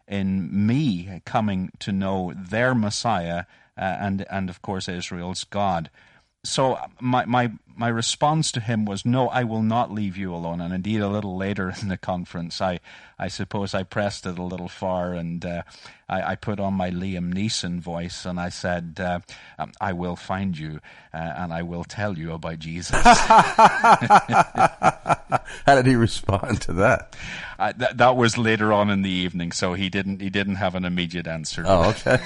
in me coming to know their Messiah uh, and, and, of course, Israel's God. So my, my my response to him was, no, I will not leave you alone. And indeed, a little later in the conference, I, I suppose I pressed it a little far, and uh, I, I put on my Liam Neeson voice, and I said, uh, um, I will find you, uh, and I will tell you about Jesus. How did he respond to that? Uh, th- that was later on in the evening, so he didn't he didn't have an immediate answer. Oh, okay.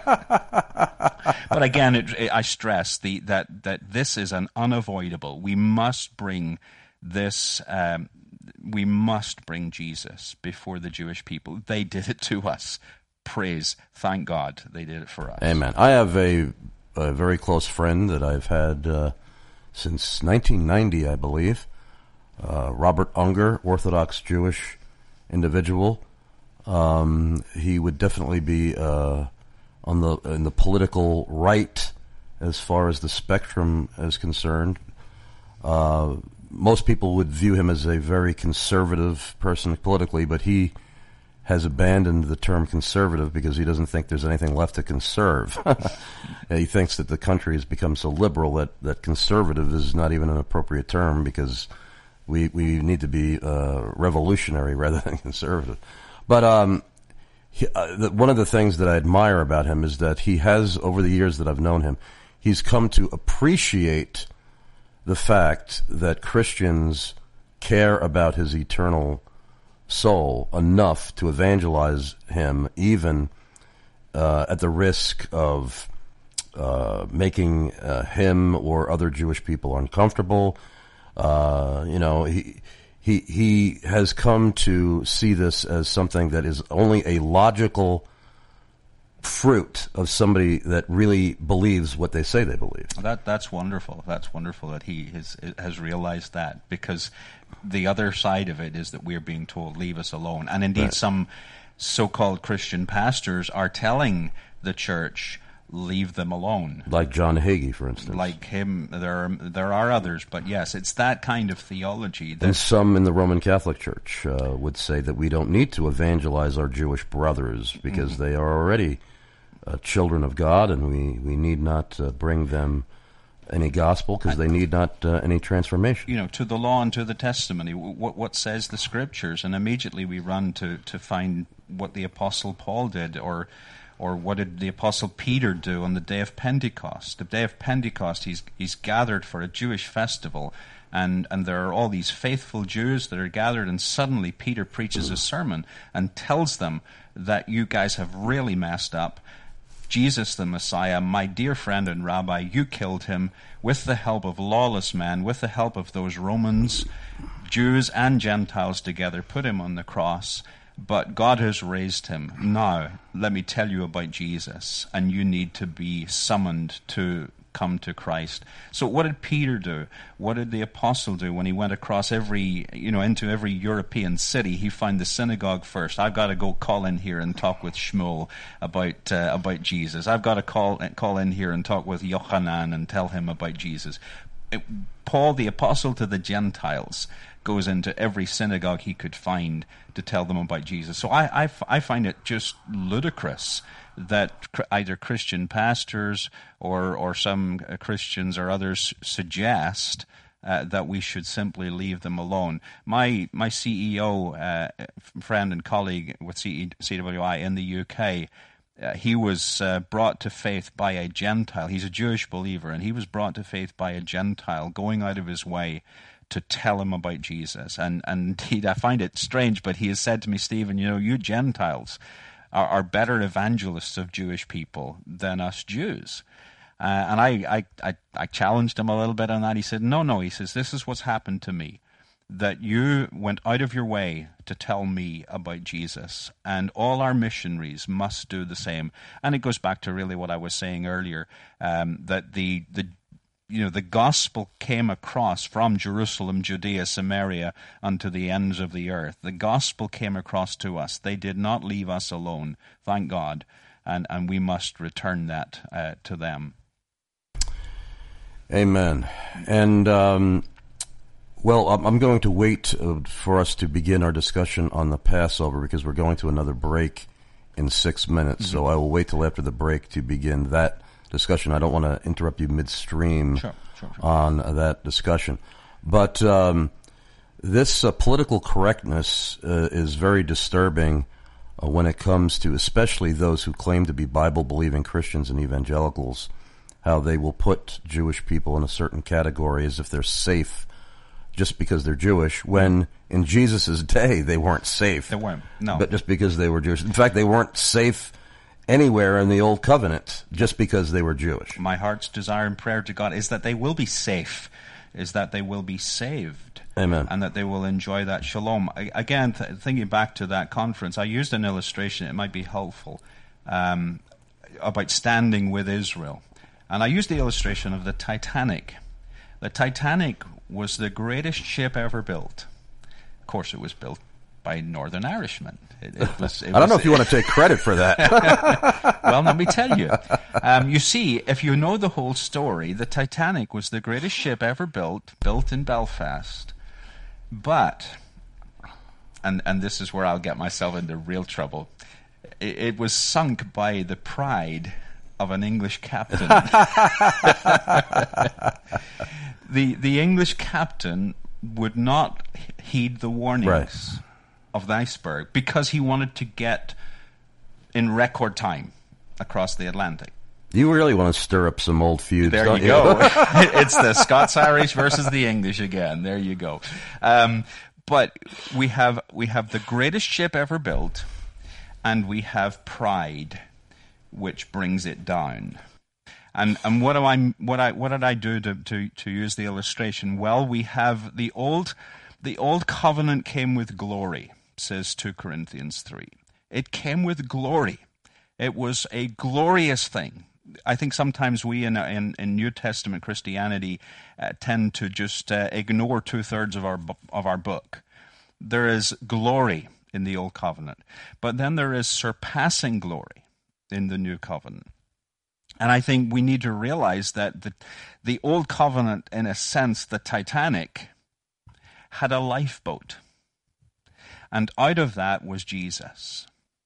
But again, it, it, I stress the that that this is an unavoidable. We must bring this. Um, we must bring Jesus before the Jewish people. They did it to us. Praise, thank God, they did it for us. Amen. I have a, a very close friend that I've had uh, since nineteen ninety, I believe. Uh, Robert Unger, Orthodox Jewish individual. Um, he would definitely be uh, on the in the political right as far as the spectrum is concerned. Uh, most people would view him as a very conservative person politically, but he has abandoned the term conservative because he doesn't think there's anything left to conserve. He thinks that the country has become so liberal that, that conservative is not even an appropriate term because we we need to be uh, revolutionary rather than conservative. But um, he, uh, the, one of the things that I admire about him is that he has, over the years that I've known him, he's come to appreciate the fact that Christians care about his eternal soul enough to evangelize him, even uh, at the risk of uh, making uh, him or other Jewish people uncomfortable. Uh, you know, he he he has come to see this as something that is only a logical fruit of somebody that really believes what they say they believe. That that's wonderful. That's wonderful that he has has realized that, because the other side of it is that we're being told, leave us alone. And indeed, right. Some so-called Christian pastors are telling the church, leave them alone. Like John Hagee, for instance. Like him. There are, there are others, but yes, it's that kind of theology. That and some in the Roman Catholic Church uh, would say that we don't need to evangelize our Jewish brothers because mm-hmm. they are already uh, children of God, and we, we need not uh, bring them any gospel because they need not uh, any transformation. You know, to the law and to the testimony, what what says the Scriptures, and immediately we run to, to find what the Apostle Paul did, or or what did the Apostle Peter do on the day of Pentecost. The day of Pentecost, he's he's gathered for a Jewish festival, and, and there are all these faithful Jews that are gathered, and suddenly Peter preaches a sermon and tells them that you guys have really messed up. Jesus the Messiah, my dear friend and rabbi, you killed him with the help of lawless men, with the help of those Romans, Jews and Gentiles together, put him on the cross, but God has raised him. Now, let me tell you about Jesus, and you need to be summoned to come to Christ. So what did Peter do? What did the apostle do when he went across every, you know, into every European city? He found the synagogue first. I've got to go call in here and talk with Shmuel about uh, about Jesus. I've got to call call in here and talk with Yochanan and tell him about Jesus. It, Paul, the apostle to the Gentiles, goes into every synagogue he could find to tell them about Jesus. So I, I, I find it just ludicrous that either Christian pastors or or some Christians or others suggest uh, that we should simply leave them alone. My my C E O, uh, friend and colleague with C W I in the U K, uh, he was uh, brought to faith by a Gentile. He's a Jewish believer, and he was brought to faith by a Gentile going out of his way to tell him about Jesus. And, and indeed, I find it strange, but he has said to me, Stephen, you know, you Gentiles are, are better evangelists of Jewish people than us Jews. Uh, and I, I, I, I challenged him a little bit on that. He said, no, no, he says, this is what's happened to me, that you went out of your way to tell me about Jesus, and all our missionaries must do the same. And it goes back to really what I was saying earlier, um, that the, the you know, the gospel came across from Jerusalem, Judea, Samaria, unto the ends of the earth. The gospel came across to us. They did not leave us alone, thank God, and, and we must return that uh, to them. Amen. And, um, well, I'm going to wait uh, for us to begin our discussion on the Passover because we're going to another break in six minutes. Mm-hmm. So I will wait till after the break to begin that discussion. I don't want to interrupt you midstream sure, sure, sure. on that discussion. But um, this uh, political correctness uh, is very disturbing uh, when it comes to especially those who claim to be Bible-believing Christians and evangelicals, how they will put Jewish people in a certain category as if they're safe just because they're Jewish, when in Jesus' day they weren't safe. They weren't, no. But just because they were Jewish. In fact, they weren't safe anywhere in the Old Covenant just because they were Jewish. My heart's desire and prayer to God is that they will be safe, is that they will be saved. Amen. And that they will enjoy that shalom. I, again, th- thinking back to that conference, I used an illustration, it might be helpful, um, about standing with Israel. And I used the illustration of the Titanic. The Titanic was the greatest ship ever built. Of course it was built by Northern Irishmen. It, it was, it I don't was, know if you want to take credit for that. Well, let me tell you. Um, you see, if you know the whole story, the Titanic was the greatest ship ever built, built in Belfast. But, and and this is where I'll get myself into real trouble, it, it was sunk by the pride of an English captain. the the English captain would not heed the warnings right. of the iceberg because he wanted to get in record time across the Atlantic. You really want to stir up some old feuds, There don't you go. It's the Scots-Irish versus the English again. There you go. Um, but we have we have the greatest ship ever built, and we have pride, which brings it down. And and what do I what I what did I do to, to, to use the illustration? Well, we have the old the old covenant came with glory, says Second Corinthians three. It came with glory. It was a glorious thing. I think sometimes we in in, in New Testament Christianity uh, tend to just uh, ignore two thirds of our of our book. There is glory in the old covenant, but then there is surpassing glory in the new covenant. And I think we need to realize that the, the old covenant, in a sense, the Titanic, had a lifeboat. And out of that was Jesus.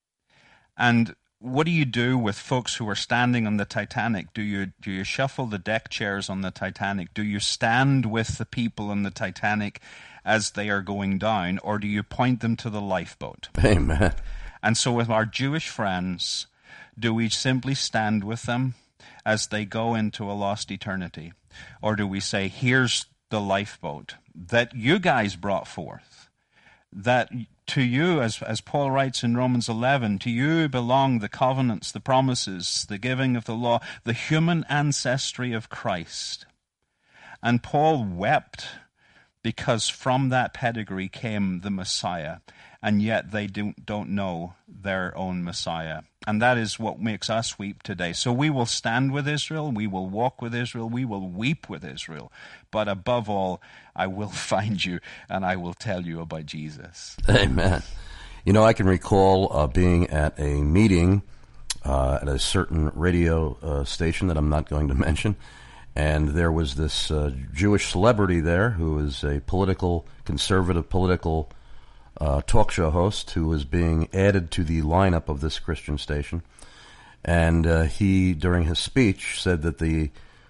And what do you do with folks who are standing on the Titanic? Do you do you shuffle the deck chairs on the Titanic? Do you stand with the people on the Titanic as they are going down? Or do you point them to the lifeboat? Amen. And so with our Jewish friends, do we simply stand with them as they go into a lost eternity? Or do we say, here's the lifeboat that you guys brought forth, that to you, as as Paul writes in Romans eleven, to you belong the covenants, the promises, the giving of the law, the human ancestry of Christ. And Paul wept because from that pedigree came the Messiah, and yet they don't, don't know their own Messiah. And that is what makes us weep today. So we will stand with Israel, we will walk with Israel, we will weep with Israel. But above all, I will find you and I will tell you about Jesus. Amen. You know, I can recall uh, being at a meeting uh, at a certain radio uh, station that I'm not going to mention, and there was this uh, Jewish celebrity there who is a political, conservative political Uh, talk show host who was being added to the lineup of this Christian station, and uh, he, during his speech, said that the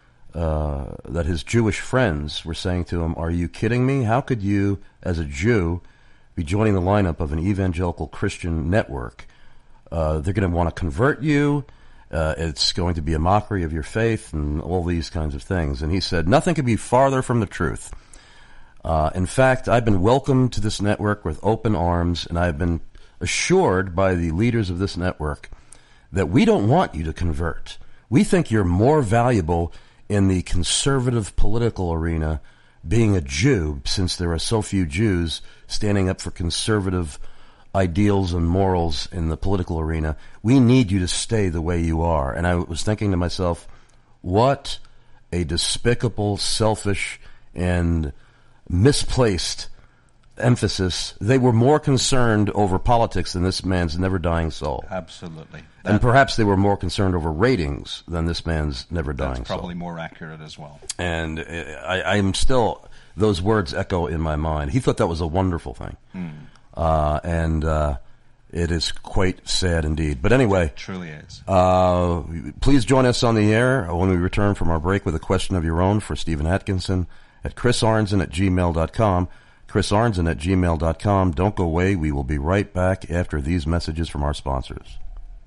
uh, that his Jewish friends were saying to him, "Are you kidding me? How could you, as a Jew, be joining the lineup of an evangelical Christian network? Uh, they're going to want to convert you. Uh, it's going to be a mockery of your faith, and all these kinds of things." And he said, "Nothing could be farther from the truth. Uh, in fact, I've been welcomed to this network with open arms, and I've been assured by the leaders of this network that we don't want you to convert. We think you're more valuable in the conservative political arena being a Jew, since there are so few Jews standing up for conservative ideals and morals in the political arena. We need you to stay the way you are." And I was thinking to myself, what a despicable, selfish, and misplaced emphasis. They were more concerned over politics than this man's never-dying soul. Absolutely. That, and perhaps they were more concerned over ratings than this man's never-dying soul. That's probably more accurate as well. And I, I'm still, those words echo in my mind. He thought that was a wonderful thing. Mm. Uh, and uh, it is quite sad indeed. But anyway. It truly is. Uh, please join us on the air when we return from our break with a question of your own for Stephen Atkinson at chris arnzen at gmail dot com. chris arnzen at gmail dot com. Don't go away. We will be right back after these messages from our sponsors.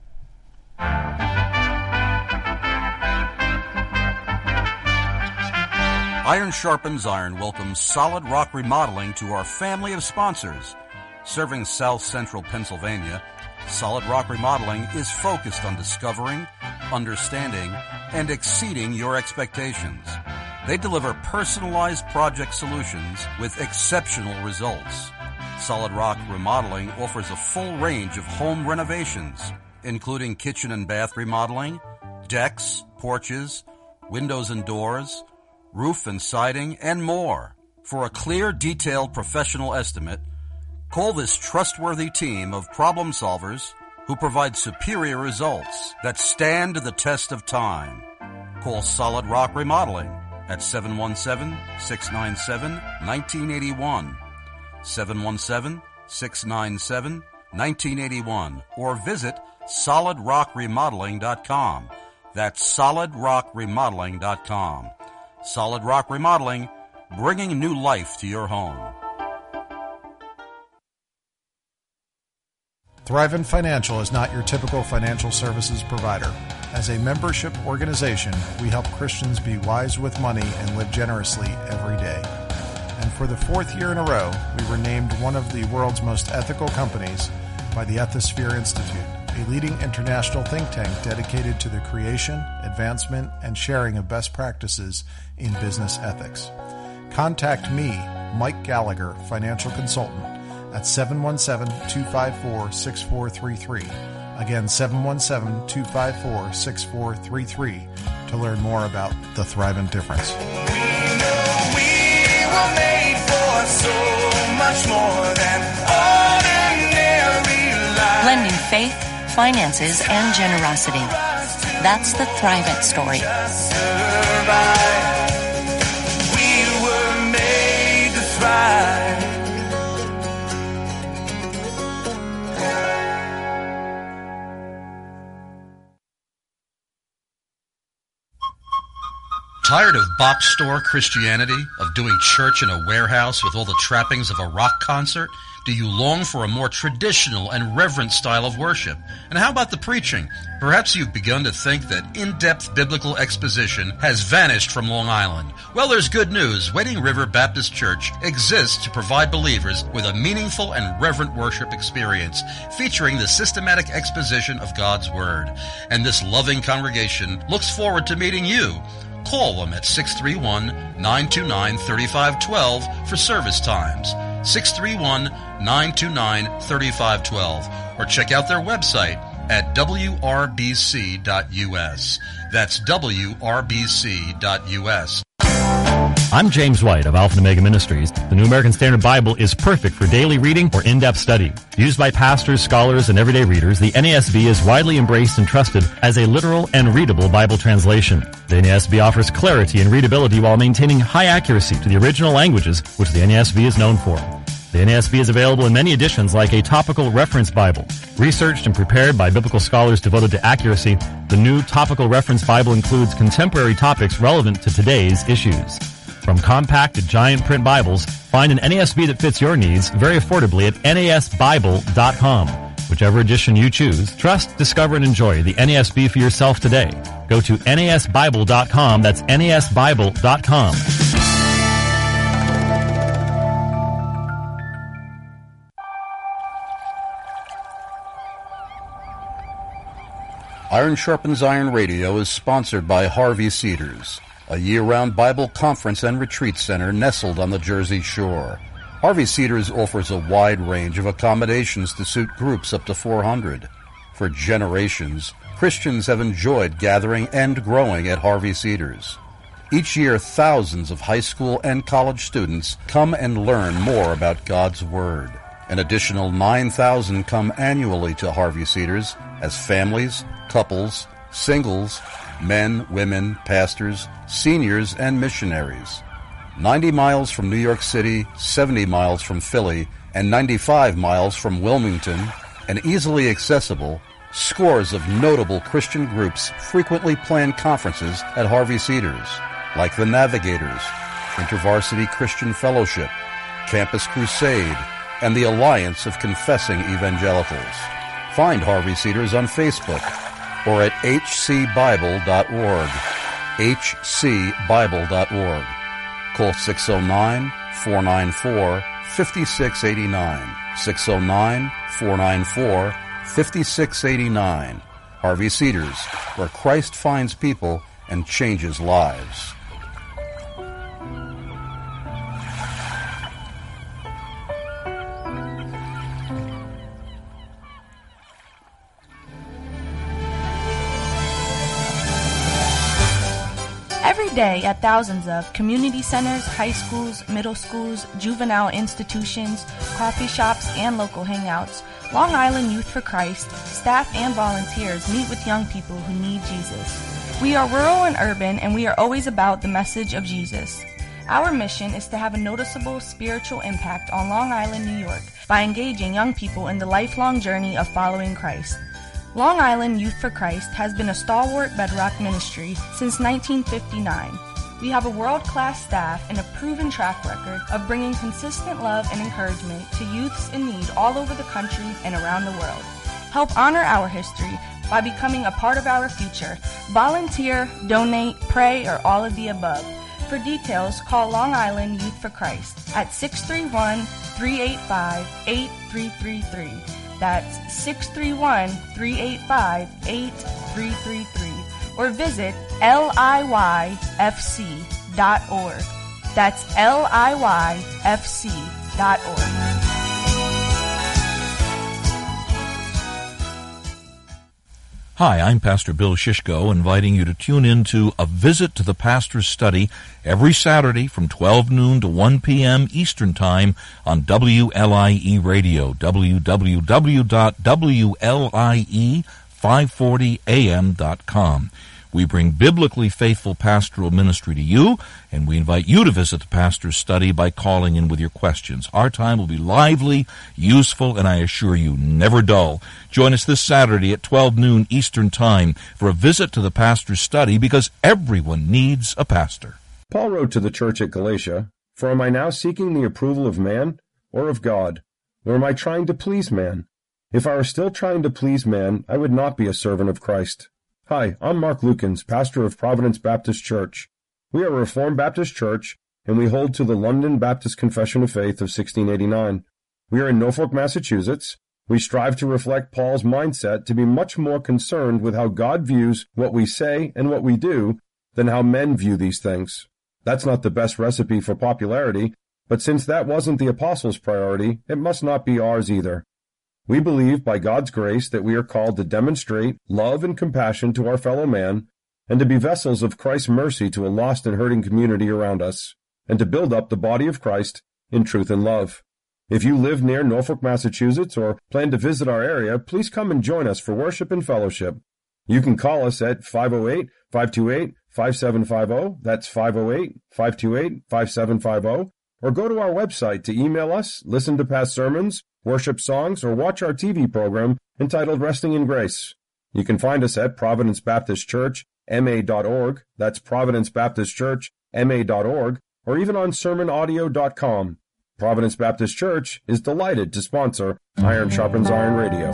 Iron Sharpens Iron welcomes Solid Rock Remodeling to our family of sponsors. Serving South Central Pennsylvania, Solid Rock Remodeling is focused on discovering, understanding, and exceeding your expectations. They deliver personalized project solutions with exceptional results. Solid Rock Remodeling offers a full range of home renovations, including kitchen and bath remodeling, decks, porches, windows and doors, roof and siding, and more. For a clear, detailed professional estimate, Call this trustworthy team of problem solvers who provide superior results that stand the test of time. Call Solid Rock Remodeling at seven one seven, six nine seven, one nine eight one, seven one seven, six nine seven, one nine eight one, or visit solid rock remodeling dot com. That's solid rock remodeling dot com. Solid Rock Remodeling, bringing new life to your home. Thrivent Financial is not your typical financial services provider. As a membership organization, we help Christians be wise with money and live generously every day. And for the fourth year in a row, we were named one of the world's most ethical companies by the Ethisphere Institute, a leading international think tank dedicated to the creation, advancement, and sharing of best practices in business ethics. Contact me, Mike Gallagher, financial consultant, at seven one seven, two five four, six four three three. Again, seven one seven, two five four, six four three three to learn more about the Thrivent difference. We know we were made for so much more than ordinary life. Blending faith, finances, and generosity. That's the Thrivent story. We were made to thrive. Tired of box store Christianity, of doing church in a warehouse with all the trappings of a rock concert? Do you long for a more traditional and reverent style of worship? And how about the preaching? Perhaps you've begun to think that in-depth biblical exposition has vanished from Long Island. Well, there's good news. Wading River Baptist Church exists to provide believers with a meaningful and reverent worship experience featuring the systematic exposition of God's Word. And this loving congregation looks forward to meeting you. Call them at six three one, nine two nine, three five one two for service times. six three one, nine two nine, three five one two, or check out their website at w r b c dot u s. That's w r b c dot u s. I'm James White of Alpha and Omega Ministries. The New American Standard Bible is perfect for daily reading or in-depth study. Used by pastors, scholars, and everyday readers, the N A S B is widely embraced and trusted as a literal and readable Bible translation. The N A S B offers clarity and readability while maintaining high accuracy to the original languages, which the N A S B is known for. The N A S B is available in many editions like a topical reference Bible. Researched and prepared by biblical scholars devoted to accuracy, the new topical reference Bible includes contemporary topics relevant to today's issues. From compact to giant print Bibles, find an N A S B that fits your needs very affordably at N A S Bible dot com. Whichever edition you choose, trust, discover, and enjoy the N A S B for yourself today. Go to N A S Bible dot com. That's N A S Bible dot com. Iron Sharpens Iron Radio is sponsored by Harvey Cedars, a year-round Bible conference and retreat center nestled on the Jersey Shore. Harvey Cedars offers a wide range of accommodations to suit groups up to four hundred. For generations, Christians have enjoyed gathering and growing at Harvey Cedars. Each year, thousands of high school and college students come and learn more about God's Word. An additional nine thousand come annually to Harvey Cedars as families, couples, singles, men, women, pastors, seniors, and missionaries. ninety miles from New York City, seventy miles from Philly, and ninety-five miles from Wilmington, and easily accessible, scores of notable Christian groups frequently plan conferences at Harvey Cedars, like the Navigators, InterVarsity Christian Fellowship, Campus Crusade, and the Alliance of Confessing Evangelicals. Find Harvey Cedars on Facebook or at h c bible dot org, h c bible dot org. Call six oh nine, four nine four, five six eight nine, six oh nine, four nine four, five six eight nine. Harvey Cedars, where Christ finds people and changes lives. Every day at thousands of community centers, high schools, middle schools, juvenile institutions, coffee shops, and local hangouts, Long Island Youth for Christ, staff and volunteers meet with young people who need Jesus. We are rural and urban, and we are always about the message of Jesus. Our mission is to have a noticeable spiritual impact on Long Island, New York, by engaging young people in the lifelong journey of following Christ. Long Island Youth for Christ has been a stalwart bedrock ministry since nineteen fifty-nine. We have a world-class staff and a proven track record of bringing consistent love and encouragement to youths in need all over the country and around the world. Help honor our history by becoming a part of our future. Volunteer, donate, pray, or all of the above. For details, call Long Island Youth for Christ at six three one, three eight five, eight three three three. That's six three one, three eight five, eight three three three. Or visit L I Y F C dot org. That's L I Y F C dot org. Hi, I'm Pastor Bill Shishko, inviting you to tune in to A Visit to the Pastor's Study every Saturday from twelve noon to one p.m. Eastern Time on W L I E Radio, w w w dot w l i e five forty a m dot com. We bring biblically faithful pastoral ministry to you, and we invite you to visit the Pastor's Study by calling in with your questions. Our time will be lively, useful, and I assure you, never dull. Join us this Saturday at twelve noon Eastern Time for a visit to the Pastor's Study, because everyone needs a pastor. Paul wrote to the church at Galatia, "For am I now seeking the approval of man or of God? Or am I trying to please man? If I were still trying to please man, I would not be a servant of Christ." Hi, I'm Mark Lukens, pastor of Providence Baptist Church. We are a Reformed Baptist church, and we hold to the London Baptist Confession of Faith of sixteen eighty-nine. We are in Norfolk, Massachusetts. We strive to reflect Paul's mindset to be much more concerned with how God views what we say and what we do than how men view these things. That's not the best recipe for popularity, but since that wasn't the apostles' priority, it must not be ours either. We believe, by God's grace, that we are called to demonstrate love and compassion to our fellow man, and to be vessels of Christ's mercy to a lost and hurting community around us, and to build up the body of Christ in truth and love. If you live near Norfolk, Massachusetts, or plan to visit our area, please come and join us for worship and fellowship. You can call us at five oh eight, five two eight, five seven five zero, that's five oh eight, five two eight, five seven five zero, or go to our website to email us, listen to past sermons, worship songs, or watch our T V program entitled Resting in Grace. You can find us at Providence Baptist Church, M A dot org, that's Providence Baptist Church, M A dot org, or even on sermon audio dot com. Providence Baptist Church is delighted to sponsor Iron Sharpens Iron Radio.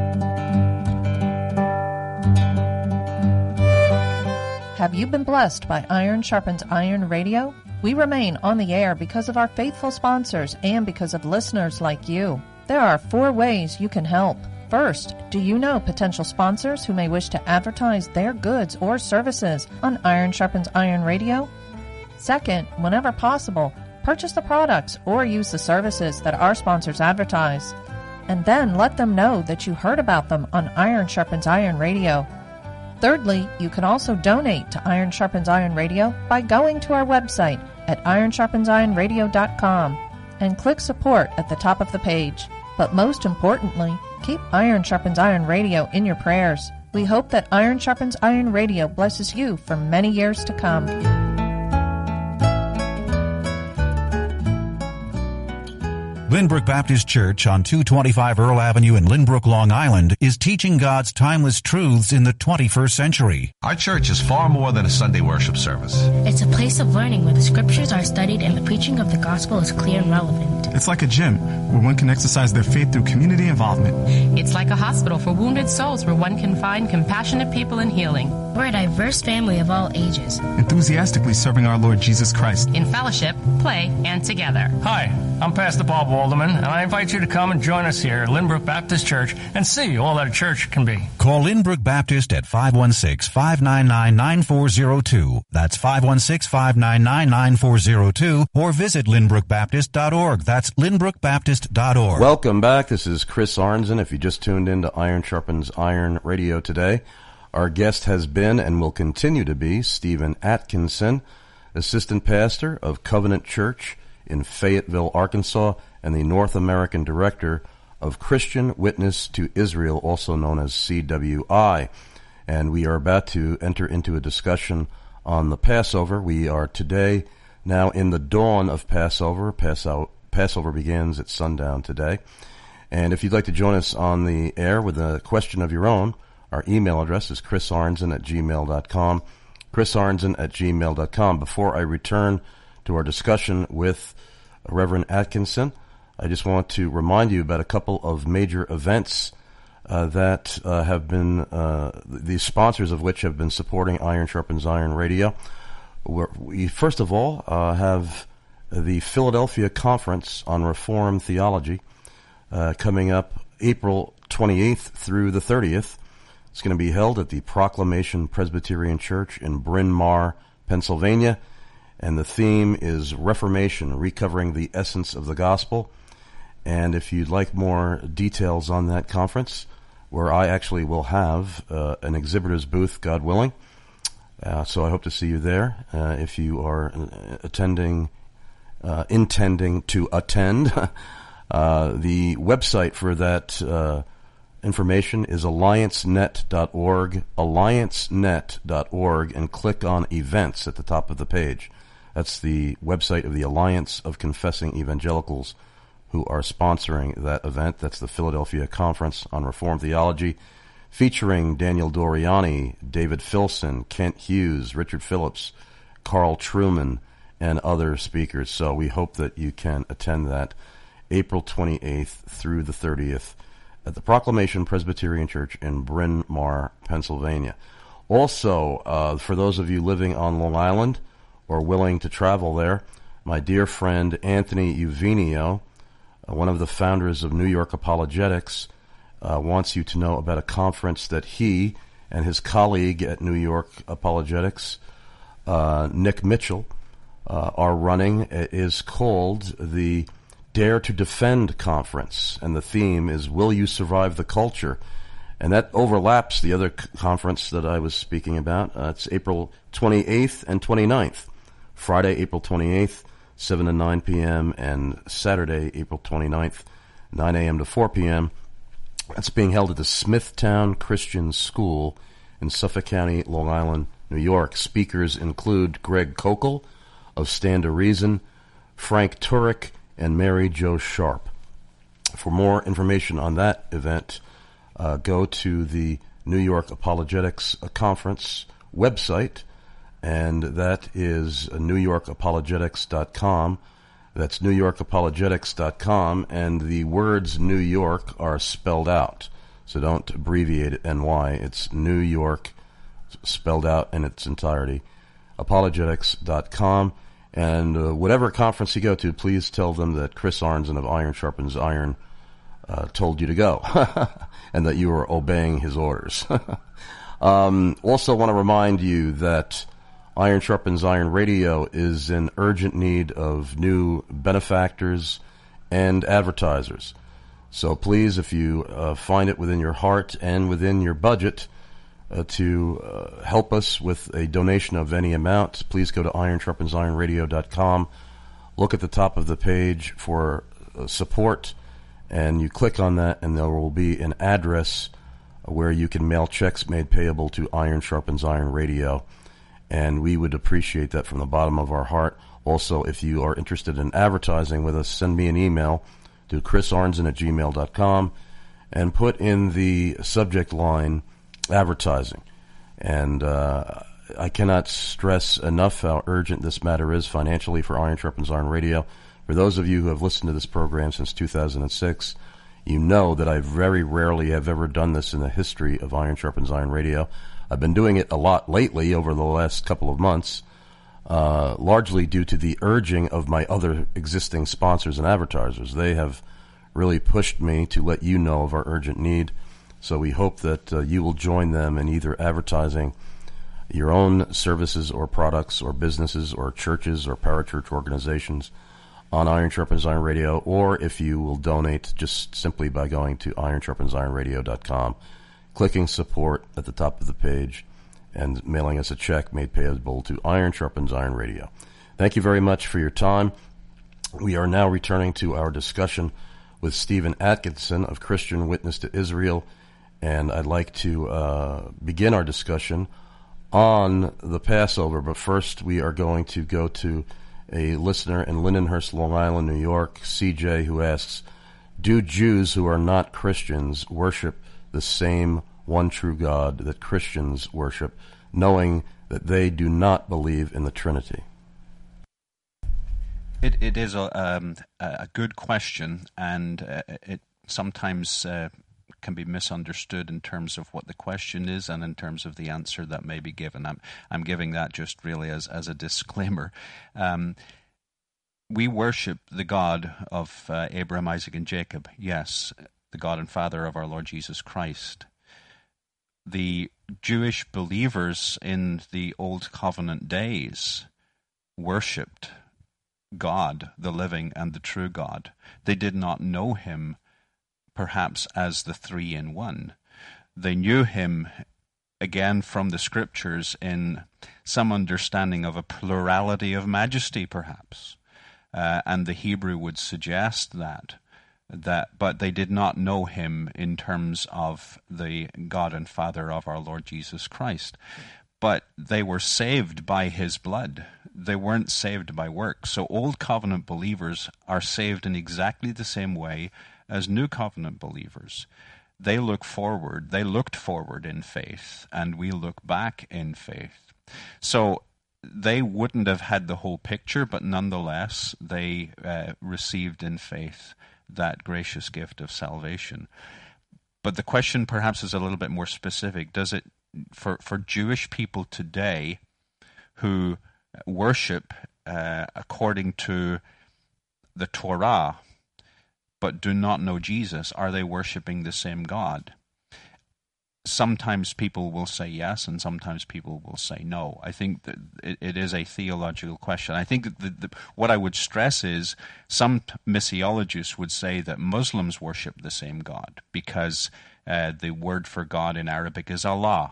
Have you been blessed by Iron Sharpens Iron Radio? We remain on the air because of our faithful sponsors and because of listeners like you. There are four ways you can help. First, do you know potential sponsors who may wish to advertise their goods or services on Iron Sharpens Iron Radio? Second, whenever possible, purchase the products or use the services that our sponsors advertise. And then let them know that you heard about them on Iron Sharpens Iron Radio. Thirdly, you can also donate to Iron Sharpens Iron Radio by going to our website at iron sharpens iron radio dot com and click support at the top of the page. But most importantly, keep Iron Sharpens Iron Radio in your prayers. We hope that Iron Sharpens Iron Radio blesses you for many years to come. Lynbrook Baptist Church on two twenty-five Earl Avenue in Lynbrook, Long Island is teaching God's timeless truths in the twenty-first century. Our church is far more than a Sunday worship service. It's a place of learning where the scriptures are studied and the preaching of the gospel is clear and relevant. It's like a gym where one can exercise their faith through community involvement. It's like a hospital for wounded souls where one can find compassionate people and healing. We're a diverse family of all ages, enthusiastically serving our Lord Jesus Christ in fellowship, play, and together. Hi, I'm Pastor Bob Walderman, and I invite you to come and join us here at Lynbrook Baptist Church and see all that a church can be. Call Lynbrook Baptist at five one six, five nine nine, nine four zero two. That's five one six, five nine nine, nine four zero two, or visit lynbrook baptist dot org. That's lynbrook baptist dot org. Welcome back. This is Chris Arnzen. If you just tuned in to Iron Sharpens Iron Radio today, Our guest has been and will continue to be Stephen Atkinson, Assistant Pastor of Covenant Church in Fayetteville, Arkansas, and the North American Director of Christian Witness to Israel, also known as C W I. And we are about to enter into a discussion on the Passover. We are today now in the dawn of Passover. Passo- Passover begins at sundown today. And if you'd like to join us on the air with a question of your own, our email address is chris arnzen at gmail dot com, chris arnzen at gmail dot com. Before I return to our discussion with Reverend Atkinson, I just want to remind you about a couple of major events uh, that uh, have been, uh, the sponsors of which have been supporting Iron Sharpens Iron Radio. We're, we, first of all, uh, have the Philadelphia Conference on Reformed Theology uh, coming up April twenty-eighth through the thirtieth. It's going to be held at the Proclamation Presbyterian Church in Bryn Mawr, Pennsylvania, and the theme is Reformation, Recovering the Essence of the Gospel. And if you'd like more details on that conference, where I actually will have uh, an exhibitor's booth, God willing, uh, so I hope to see you there. Uh, if you are attending, uh, intending to attend, uh, the website for that uh information is alliance net dot org, alliance net dot org, and click on events at the top of the page. That's the website of the Alliance of Confessing Evangelicals, who are sponsoring that event. That's the Philadelphia Conference on Reformed Theology, featuring Daniel Doriani, David Filson, Kent Hughes, Richard Phillips, Carl Truman, and other speakers. So we hope that you can attend that April twenty-eighth through the thirtieth at the Proclamation Presbyterian Church in Bryn Mawr, Pennsylvania. Also, uh, for those of you living on Long Island or willing to travel there, my dear friend Anthony Uvenio, uh, one of the founders of New York Apologetics, uh, wants you to know about a conference that he and his colleague at New York Apologetics, uh, Nick Mitchell, uh, are running. It is called the Dare to Defend Conference, and the theme is Will You Survive the Culture? And that overlaps the other c- conference that I was speaking about. Uh, it's April twenty-eighth and twenty-ninth. Friday, April twenty-eighth, seven to nine p.m., and Saturday, April twenty-ninth, nine a.m. to four p.m. That's being held at the Smithtown Christian School in Suffolk County, Long Island, New York. Speakers include Greg Kokel of Stand to Reason, Frank Turek, and Mary Jo Sharp. For more information on that event, uh, go to the New York Apologetics Conference website, and that is new york apologetics dot com. That's new york apologetics dot com, and the words New York are spelled out. So don't abbreviate it N Y. It's New York spelled out in its entirety, apologetics dot com. And uh, whatever conference you go to, please tell them that Chris Arnzen of Iron Sharpens Iron uh, told you to go, and that you are obeying his orders. um, also want to remind you that Iron Sharpens Iron Radio is in urgent need of new benefactors and advertisers. So please, if you uh, find it within your heart and within your budget, Uh, to uh, help us with a donation of any amount, please go to iron sharpens iron radio dot com. Look at the top of the page for uh, support, and you click on that, and there will be an address where you can mail checks made payable to Iron Sharpens Iron Radio, and we would appreciate that from the bottom of our heart. Also, if you are interested in advertising with us, send me an email to chris arnzen at gmail dot com and put in the subject line advertising. And uh, I cannot stress enough how urgent this matter is financially for Iron Sharpens Iron Radio. For those of you who have listened to this program since two thousand six, you know that I very rarely have ever done this in the history of Iron Sharpens Iron Radio. I've been doing it a lot lately over the last couple of months, uh, largely due to the urging of my other existing sponsors and advertisers. They have really pushed me to let you know of our urgent need. So we hope that uh, you will join them in either advertising your own services or products or businesses or churches or parachurch organizations on Iron Sharpens Iron Radio, or if you will donate just simply by going to iron sharpens iron radio dot com, clicking support at the top of the page, and mailing us a check made payable to Iron Sharpens Iron Radio. Thank you very much for your time. We are now returning to our discussion with Stephen Atkinson of Christian Witness to Israel, and I'd like to uh, begin our discussion on the Passover, but first we are going to go to a listener in Lindenhurst, Long Island, New York, C J, who asks, do Jews who are not Christians worship the same one true God that Christians worship, knowing that they do not believe in the Trinity? It it is a um, a good question, and uh, it sometimes uh, can be misunderstood in terms of what the question is and in terms of the answer that may be given. I'm I'm giving that just really as as a disclaimer. Um, we worship the God of uh, Abraham, Isaac, and Jacob. Yes, the God and Father of our Lord Jesus Christ. The Jewish believers in the Old Covenant days worshipped God, the living and the true God. They did not know him perhaps as the three in one. They knew him, again from the scriptures, in some understanding of a plurality of majesty perhaps. Uh, and the Hebrew would suggest that. that, But they did not know him in terms of the God and Father of our Lord Jesus Christ. But they were saved by his blood. They weren't saved by works. So Old Covenant believers are saved in exactly the same way as New Covenant believers. They look forward. They looked forward in faith, and we look back in faith. So they wouldn't have had the whole picture, but nonetheless, they uh, received in faith that gracious gift of salvation. But the question perhaps is a little bit more specific. Does it For, for Jewish people today who worship uh, according to the Torah but do not know Jesus, are they worshiping the same God? Sometimes people will say yes, and sometimes people will say no. I think that it, it is a theological question. I think that the, the, what I would stress is some missiologists would say that Muslims worship the same God because uh, the word for God in Arabic is Allah.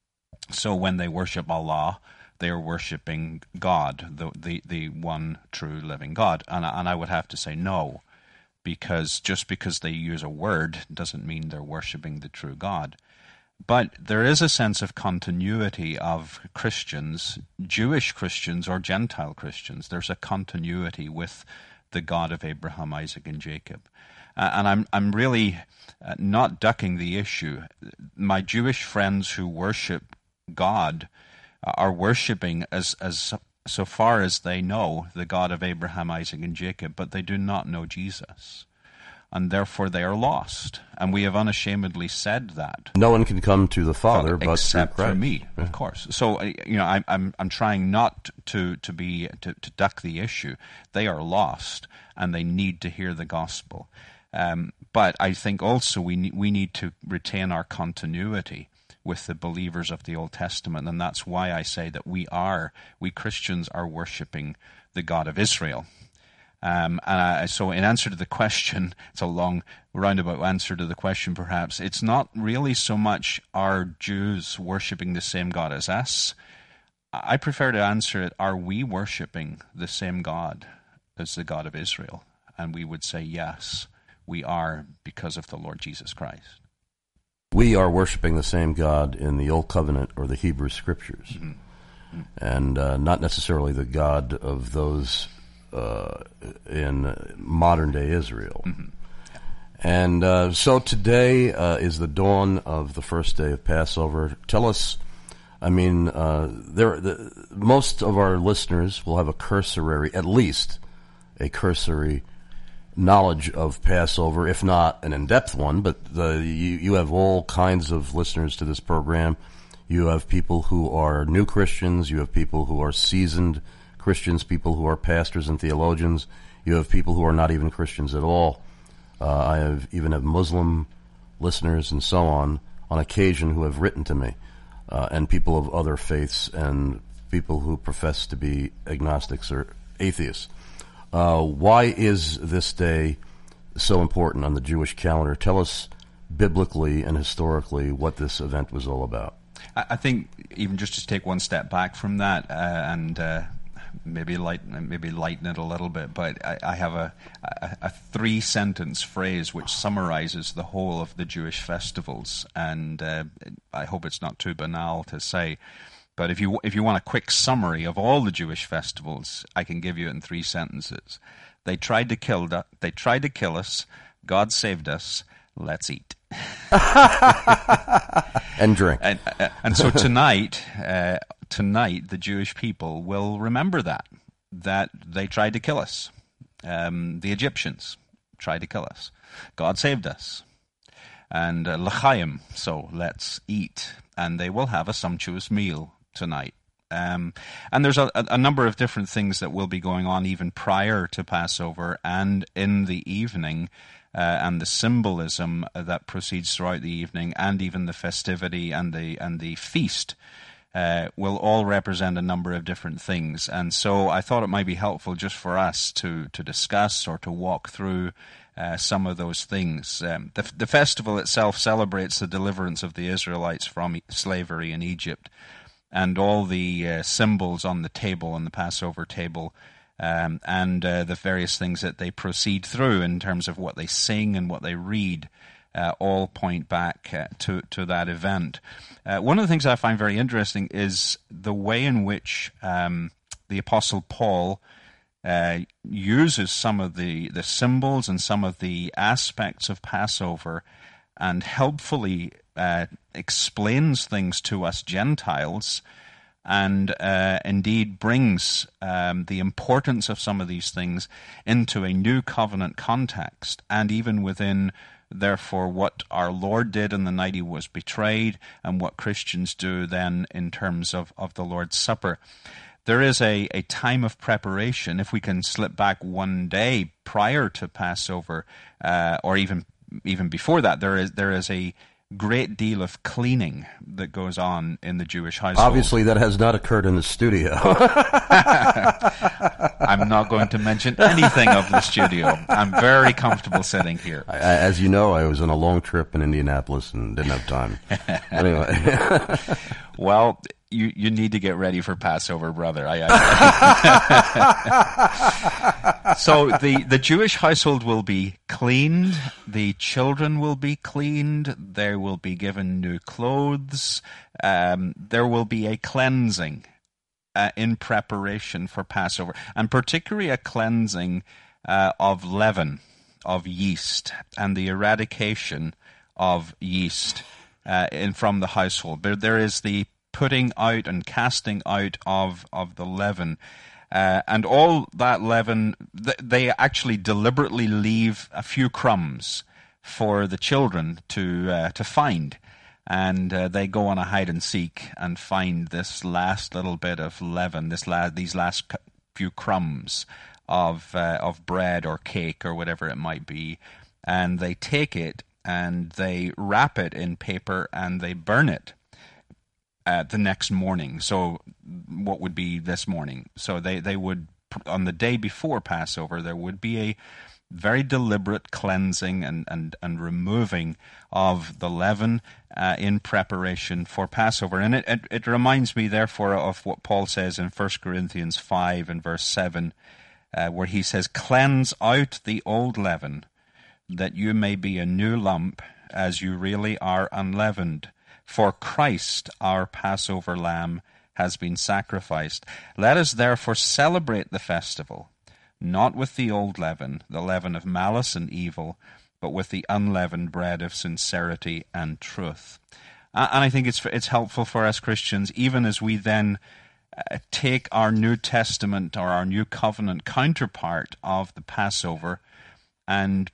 So when they worship Allah, they are worshiping God, the the, the one true living God. And, and I would have to say no, because just because they use a word doesn't mean they're worshiping the true God. But there is a sense of continuity of Christians, Jewish Christians or Gentile Christians. There's a continuity with the God of Abraham, Isaac, and Jacob. Uh, and I'm I'm really uh, not ducking the issue. My Jewish friends who worship God are worshiping as as so far as they know the God of Abraham, Isaac, and Jacob, but they do not know Jesus, and therefore they are lost. And we have unashamedly said that no one can come to the Father but except through Christ. For me, of course. So you know, I'm I'm I'm trying not to to be to, to duck the issue. They are lost, and they need to hear the gospel. Um, but I think also we need, we need to retain our continuity with the believers of the Old Testament, and that's why I say that we are, we Christians are worshiping the God of Israel. Um, and I, so in answer to the question, it's a long roundabout answer to the question perhaps, it's not really so much are Jews worshiping the same God as us. I prefer to answer it, are we worshiping the same God as the God of Israel? And we would say yes, we are, because of the Lord Jesus Christ. We are worshiping the same God in the Old Covenant or the Hebrew Scriptures, mm-hmm. Mm-hmm. and uh, not necessarily the God of those uh, in modern-day Israel. Mm-hmm. And uh, so today uh, is the dawn of the first day of Passover. Tell us, I mean, uh, there the, most of our listeners will have a cursory, at least a cursory knowledge of Passover, if not an in-depth one, but the, you, you have all kinds of listeners to this program. You have people who are new Christians. You have people who are seasoned Christians, people who are pastors and theologians. You have people who are not even Christians at all. Uh, I have even have Muslim listeners and so on, on occasion, who have written to me, uh, and people of other faiths and people who profess to be agnostics or atheists. Uh, why is this day so important on the Jewish calendar? Tell us biblically and historically what this event was all about? I, I think even just to take one step back from that uh, and uh, maybe lighten maybe lighten it a little bit, but I, I have a, a, a three sentence phrase which summarizes the whole of the Jewish festivals, and uh, I hope it's not too banal to say. But if you if you want a quick summary of all the Jewish festivals, I can give you it in three sentences. They tried to kill they tried to kill us. God saved us. Let's eat. And drink. And, uh, and so tonight, uh, tonight the Jewish people will remember that that they tried to kill us. Um, the Egyptians tried to kill us. God saved us. And uh, l'chaim, so let's eat. And they will have a sumptuous meal tonight. Um, and there's a, a number of different things that will be going on even prior to Passover and in the evening, uh, and the symbolism that proceeds throughout the evening, and even the festivity and the and the feast uh, will all represent a number of different things. And so I thought it might be helpful just for us to to discuss or to walk through Uh, some of those things. Um, the, the festival itself celebrates the deliverance of the Israelites from e- slavery in Egypt, and all the uh, symbols on the table, on the Passover table, um, and uh, the various things that they proceed through in terms of what they sing and what they read, uh, all point back uh, to, to that event. Uh, one of the things I find very interesting is the way in which um, the Apostle Paul Uh, uses some of the, the symbols and some of the aspects of Passover and helpfully uh, explains things to us Gentiles, and uh, indeed brings um, the importance of some of these things into a new covenant context, and even within, therefore, what our Lord did in the night he was betrayed, and what Christians do then in terms of, of the Lord's Supper. There is a, a time of preparation. If we can slip back one day prior to Passover, uh, or even even before that, there is there is a great deal of cleaning that goes on in the Jewish household. Obviously, that has not occurred in the studio. I'm not going to mention anything of the studio. I'm very comfortable sitting here. I, as you know, I was on a long trip in Indianapolis and didn't have time. Anyway. Well, you you need to get ready for Passover, brother. I, I, so the, the Jewish household will be cleaned. The children will be cleaned. They will be given new clothes. Um, there will be a cleansing uh, in preparation for Passover, and particularly a cleansing uh, of leaven, of yeast, and the eradication of yeast uh, in from the household. There, there is the putting out and casting out of, of the leaven. Uh, and all that leaven, th- they actually deliberately leave a few crumbs for the children to uh, to find. And uh, they go on a hide and seek and find this last little bit of leaven, this la- these last c- few crumbs of uh, of bread or cake or whatever it might be. And they take it and they wrap it in paper and they burn it Uh, the next morning. So what would be this morning? So they, they would, on the day before Passover, there would be a very deliberate cleansing and, and, and removing of the leaven uh, in preparation for Passover. And it, it, it reminds me, therefore, of what Paul says in First Corinthians five and verse seven, uh, where he says, "Cleanse out the old leaven, that you may be a new lump, as you really are unleavened. For Christ, our Passover lamb, has been sacrificed. Let us therefore celebrate the festival, not with the old leaven, the leaven of malice and evil, but with the unleavened bread of sincerity and truth." Uh, and I think it's it's helpful for us Christians, even as we then uh, take our New Testament or our New Covenant counterpart of the Passover and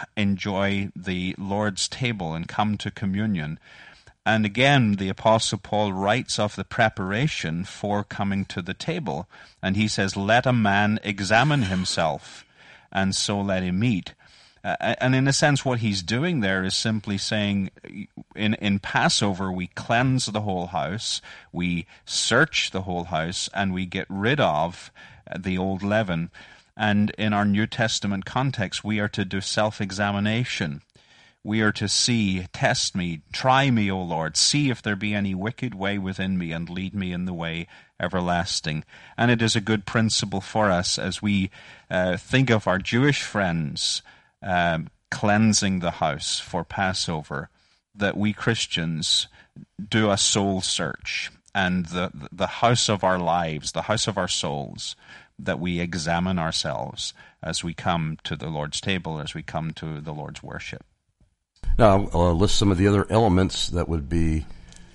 enjoy the Lord's table and come to communion. And again, the Apostle Paul writes of the preparation for coming to the table. And he says, "Let a man examine himself, and so let him eat." Uh, and in a sense, what he's doing there is simply saying, in, in Passover, we cleanse the whole house, we search the whole house, and we get rid of the old leaven. And in our New Testament context, we are to do self-examination. we are to see, test me, try me, O Lord, see if there be any wicked way within me, and lead me in the way everlasting. And it is a good principle for us as we uh, think of our Jewish friends um, cleansing the house for Passover, that we Christians do a soul search, and the the house of our lives, the house of our souls, that we examine ourselves as we come to the Lord's table, as we come to the Lord's worship. Now, I'll list some of the other elements that would be,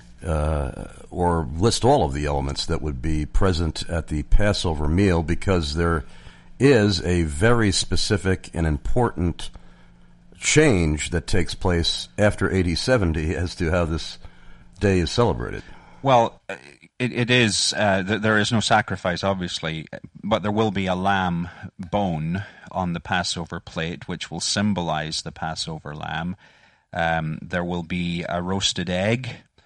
uh, or list all of the elements that would be present at the Passover meal, because there is a very specific and important change that takes place after A D seventy as to how this day is celebrated. Well, it, it is, uh, th- there is no sacrifice, obviously, but there will be a lamb bone on the Passover plate, which will symbolize the Passover lamb. Um, there will be a roasted egg,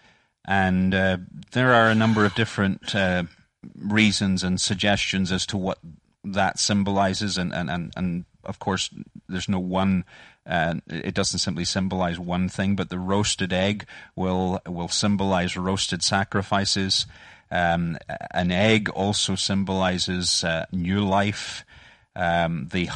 and uh, there are a number of different uh, reasons and suggestions as to what that symbolizes, and, and, and, and of course, there's no one, uh, it doesn't simply symbolize one thing, but the roasted egg will will symbolize roasted sacrifices. Um, an egg also symbolizes uh, new life. Um, the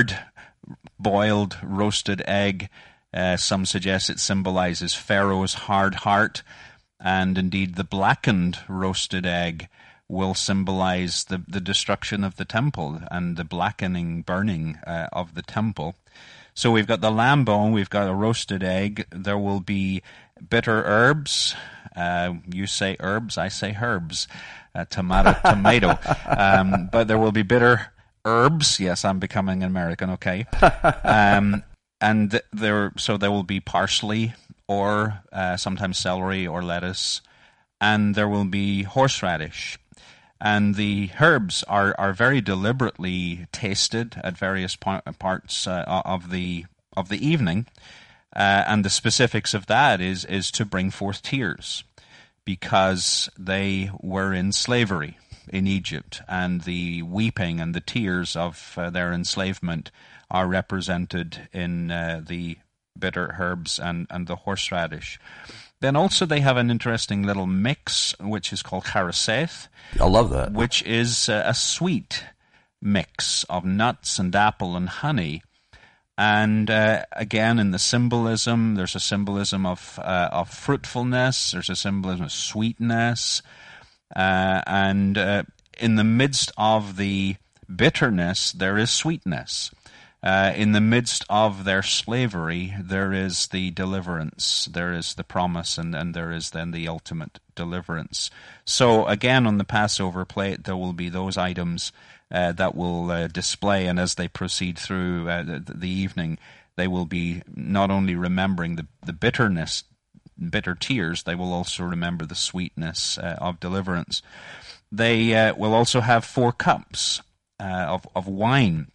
hard-boiled roasted egg, uh, some suggest it symbolizes Pharaoh's hard heart, and indeed the blackened roasted egg will symbolize the, the destruction of the temple and the blackening, burning uh, of the temple. So we've got the lamb bone, we've got a roasted egg, there will be bitter herbs. Uh, you say herbs, I say herbs. Uh, tomato, tomato. Um, but there will be bitter herbs. Yes, I'm becoming an American, okay. Um, and th- there, so there will be parsley, or uh, sometimes celery or lettuce, and there will be horseradish. And the herbs are, are very deliberately tasted at various par- parts uh, of the of the evening, uh, and the specifics of that is is to bring forth tears, because they were in slavery in Egypt, and the weeping and the tears of uh, their enslavement are represented in uh, the bitter herbs and, and the horseradish. Then also they have an interesting little mix, which is called charaseth. I love that. Which is uh, a sweet mix of nuts and apple and honey. And uh, again, in the symbolism, there's a symbolism of uh, of fruitfulness, there's a symbolism of sweetness, uh, and uh, in the midst of the bitterness, there is sweetness. Uh, in the midst of their slavery, there is the deliverance, there is the promise, and, and there is then the ultimate deliverance. So again, on the Passover plate, there will be those items uh, that will uh, display, and as they proceed through uh, the, the evening, they will be not only remembering the, the bitterness, bitter tears, they will also remember the sweetness uh, of deliverance. They uh, will also have four cups uh, of, of wine.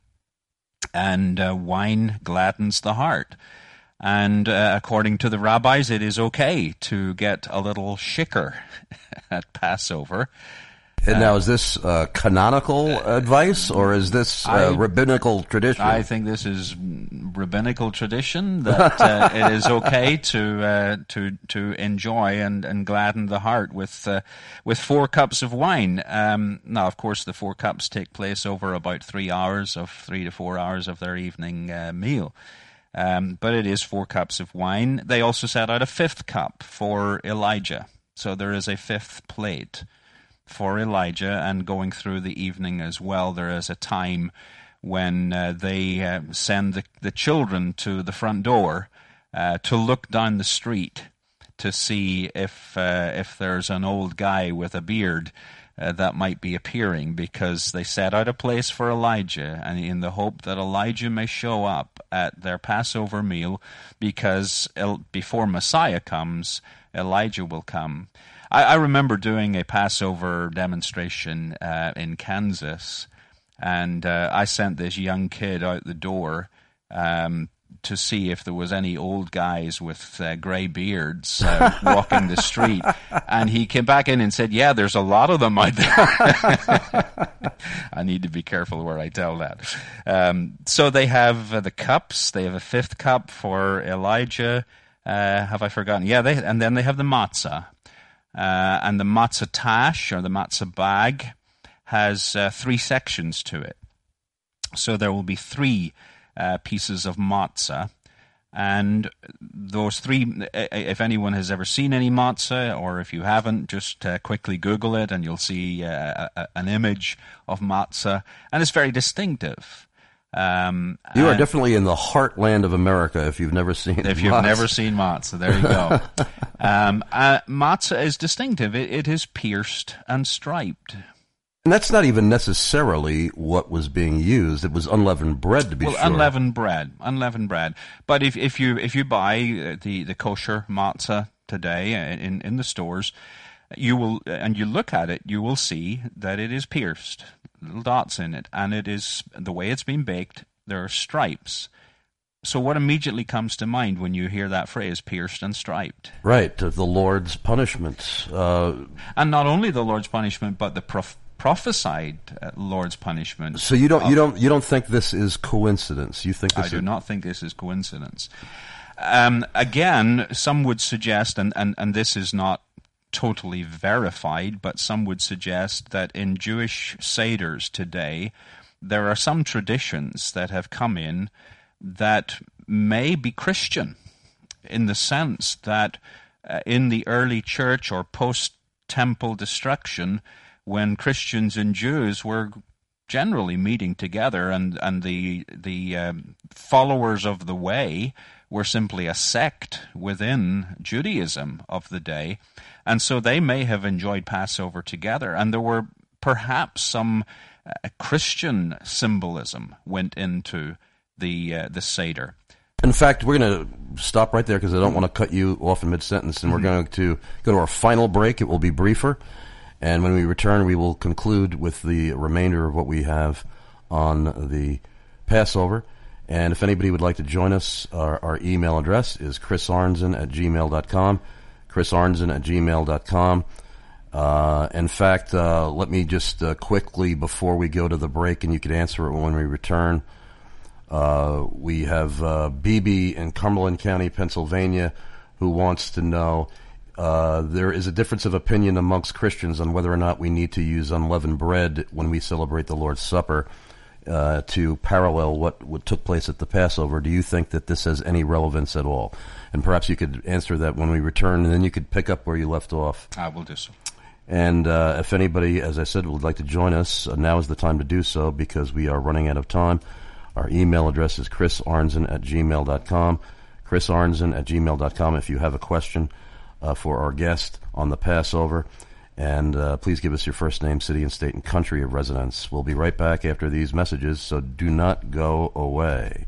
And uh, wine gladdens the heart. And uh, according to the rabbis, it is okay to get a little shikar at Passover. And uh, now, is this uh, canonical uh, advice, or is this uh, I, rabbinical tradition? I think this is rabbinical tradition, that uh, it is okay to uh, to to enjoy and, and gladden the heart with uh, with four cups of wine. Um, now, of course, the four cups take place over about three hours of three to four hours of their evening uh, meal. Um, but it is four cups of wine. They also set out a fifth cup for Elijah. So there is a fifth plate for Elijah, and going through the evening as well, there is a time when uh, they uh, send the, the children to the front door uh, to look down the street to see if uh, if there's an old guy with a beard uh, that might be appearing, because they set out a place for Elijah, and in the hope that Elijah may show up at their Passover meal, because el- before Messiah comes, Elijah will come. I, I remember doing a Passover demonstration uh, in Kansas, and uh, I sent this young kid out the door um, to see if there was any old guys with uh, grey beards uh, walking the street. And he came back in and said, yeah, there's a lot of them out there. I need to be careful where I tell that. Um, so they have uh, the cups. They have a fifth cup for Elijah. Uh, have I forgotten? Yeah, they, and then they have the matzah. Uh, and the matzah tash, or the matzah bag, has uh, three sections to it. So there will be three uh, pieces of matzah. And those three, if anyone has ever seen any matzah, or if you haven't, just uh, quickly Google it and you'll see uh, a, an image of matzah. And it's very distinctive. Um, you are definitely in the heartland of America if you've never seen If you've matzah. never seen matzah, there you go. um, uh, matzah is distinctive. It, it is pierced and striped. And that's not even necessarily what was being used. It was unleavened bread, to be well, sure. unleavened bread, unleavened bread. But if if you if you buy the, the kosher matzah today in in the stores, you will and you look at it, you will see that it is pierced, little dots in it, and it is the way it's been baked. There are stripes. So what immediately comes to mind when you hear that phrase, pierced and striped? Right, the Lord's punishment, uh, and not only the Lord's punishment, but the prof- prophesied uh, Lord's punishment. So you don't you don't you don't think this is coincidence? You think this I is... do not think this is coincidence. Um, again, some would suggest, and, and, and this is not totally verified, but some would suggest that in Jewish seders today, there are some traditions that have come in that may be Christian, in the sense that uh, in the early church or post-temple destruction, when Christians and Jews were generally meeting together, and, and the the um, followers of the way were simply a sect within Judaism of the day, and so they may have enjoyed Passover together, and there were perhaps some uh, Christian symbolism went into the uh, the Seder. In fact, we're going to stop right there because I don't want to cut you off in mid-sentence, and we're going to go to our final break. It will be briefer. And when we return, we will conclude with the remainder of what we have on the Passover. And if anybody would like to join us, our, our email address is chris arnzen at gmail dot com, chris arnzen at gmail dot com. Uh, in fact, uh, let me just uh, quickly, before we go to the break, and you can answer it when we return, uh, we have uh, B B in Cumberland County, Pennsylvania, who wants to know... Uh, there is a difference of opinion amongst Christians on whether or not we need to use unleavened bread when we celebrate the Lord's Supper uh, to parallel what, what took place at the Passover. Do you think that this has any relevance at all? And perhaps you could answer that when we return, and then you could pick up where you left off. I will do so. And uh, if anybody, as I said, would like to join us, uh, now is the time to do so because we are running out of time. Our email address is chris arnzen at gmail dot com, chris arnzen at gmail dot com if you have a question Uh, for our guest on the Passover. And uh, please give us your first name, city, and state, and country of residence. We'll be right back after these messages, so do not go away.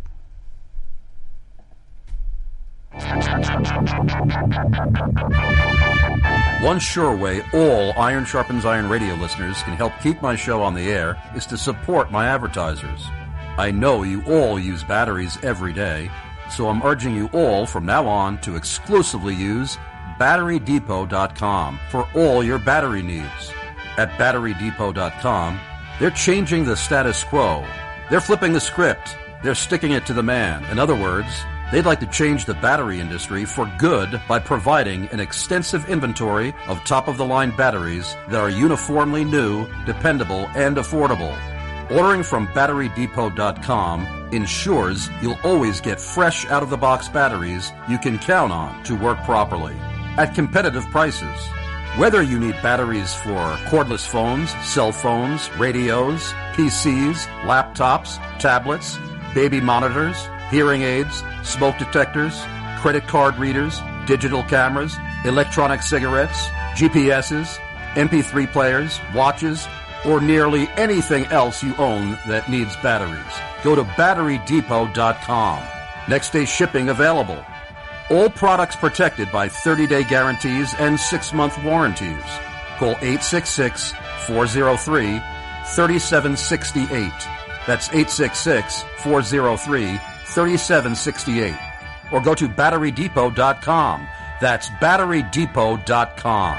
One sure way all Iron Sharpens Iron radio listeners can help keep my show on the air is to support my advertisers. I know you all use batteries every day, so I'm urging you all from now on to exclusively use battery depot dot com for all your battery needs. At battery depot dot com, they're changing the status quo. They're flipping the script. They're sticking it to the man. In other words, they'd like to change the battery industry for good by providing an extensive inventory of top-of-the-line batteries that are uniformly new, dependable, and affordable. Ordering from battery depot dot com ensures you'll always get fresh out-of-the-box batteries you can count on to work properly at competitive prices. Whether you need batteries for cordless phones, cell phones, radios, P Cs, laptops, tablets, baby monitors, hearing aids, smoke detectors, credit card readers, digital cameras, electronic cigarettes, G P S's, M P three players, watches, or nearly anything else you own that needs batteries, go to battery depot dot com. Next day shipping available. All products protected by thirty-day guarantees and six-month warranties. Call eight six six, four oh three, three seven six eight. That's eight six six, four oh three, thirty-seven sixty-eight. Or go to battery depot dot com. That's battery depot dot com.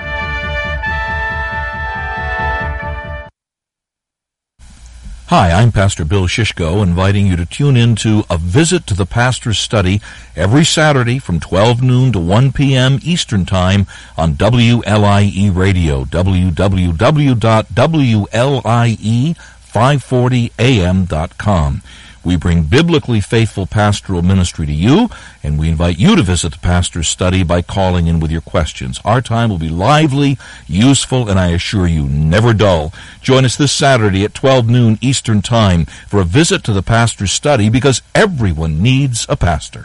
Hi, I'm Pastor Bill Shishko, inviting you to tune in to A Visit to the Pastor's Study every Saturday from twelve noon to one p.m. Eastern Time on W L I E Radio, w w w dot w l i e five forty a m dot com. We bring biblically faithful pastoral ministry to you, and we invite you to visit the Pastor's Study by calling in with your questions. Our time will be lively, useful, and I assure you, never dull. Join us this Saturday at twelve noon Eastern Time for a visit to the Pastor's Study, because everyone needs a pastor.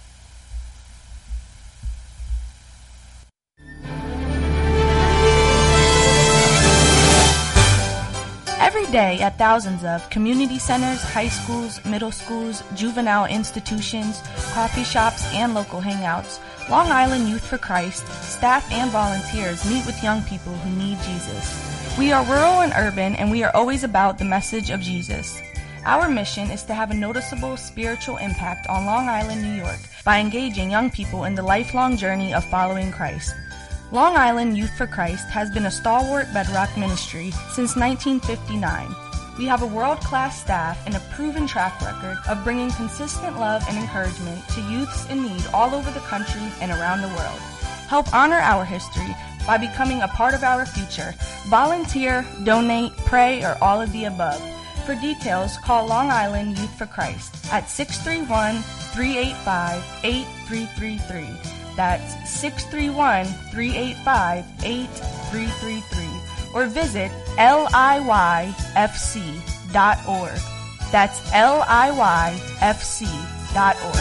Every day at thousands of community centers, high schools, middle schools, juvenile institutions, coffee shops, and local hangouts, Long Island Youth for Christ, staff and volunteers meet with young people who need Jesus. We are rural and urban, and we are always about the message of Jesus. Our mission is to have a noticeable spiritual impact on Long Island, New York, by engaging young people in the lifelong journey of following Christ. Long Island Youth for Christ has been a stalwart bedrock ministry since nineteen fifty-nine. We have a world-class staff and a proven track record of bringing consistent love and encouragement to youths in need all over the country and around the world. Help honor our history by becoming a part of our future. Volunteer, donate, pray, or all of the above. For details, call Long Island Youth for Christ at six three one, three eight five, eight three three three. That's six three one, three eight five, eight three three three. Or visit L I Y F C dot org. That's L I Y F C dot org.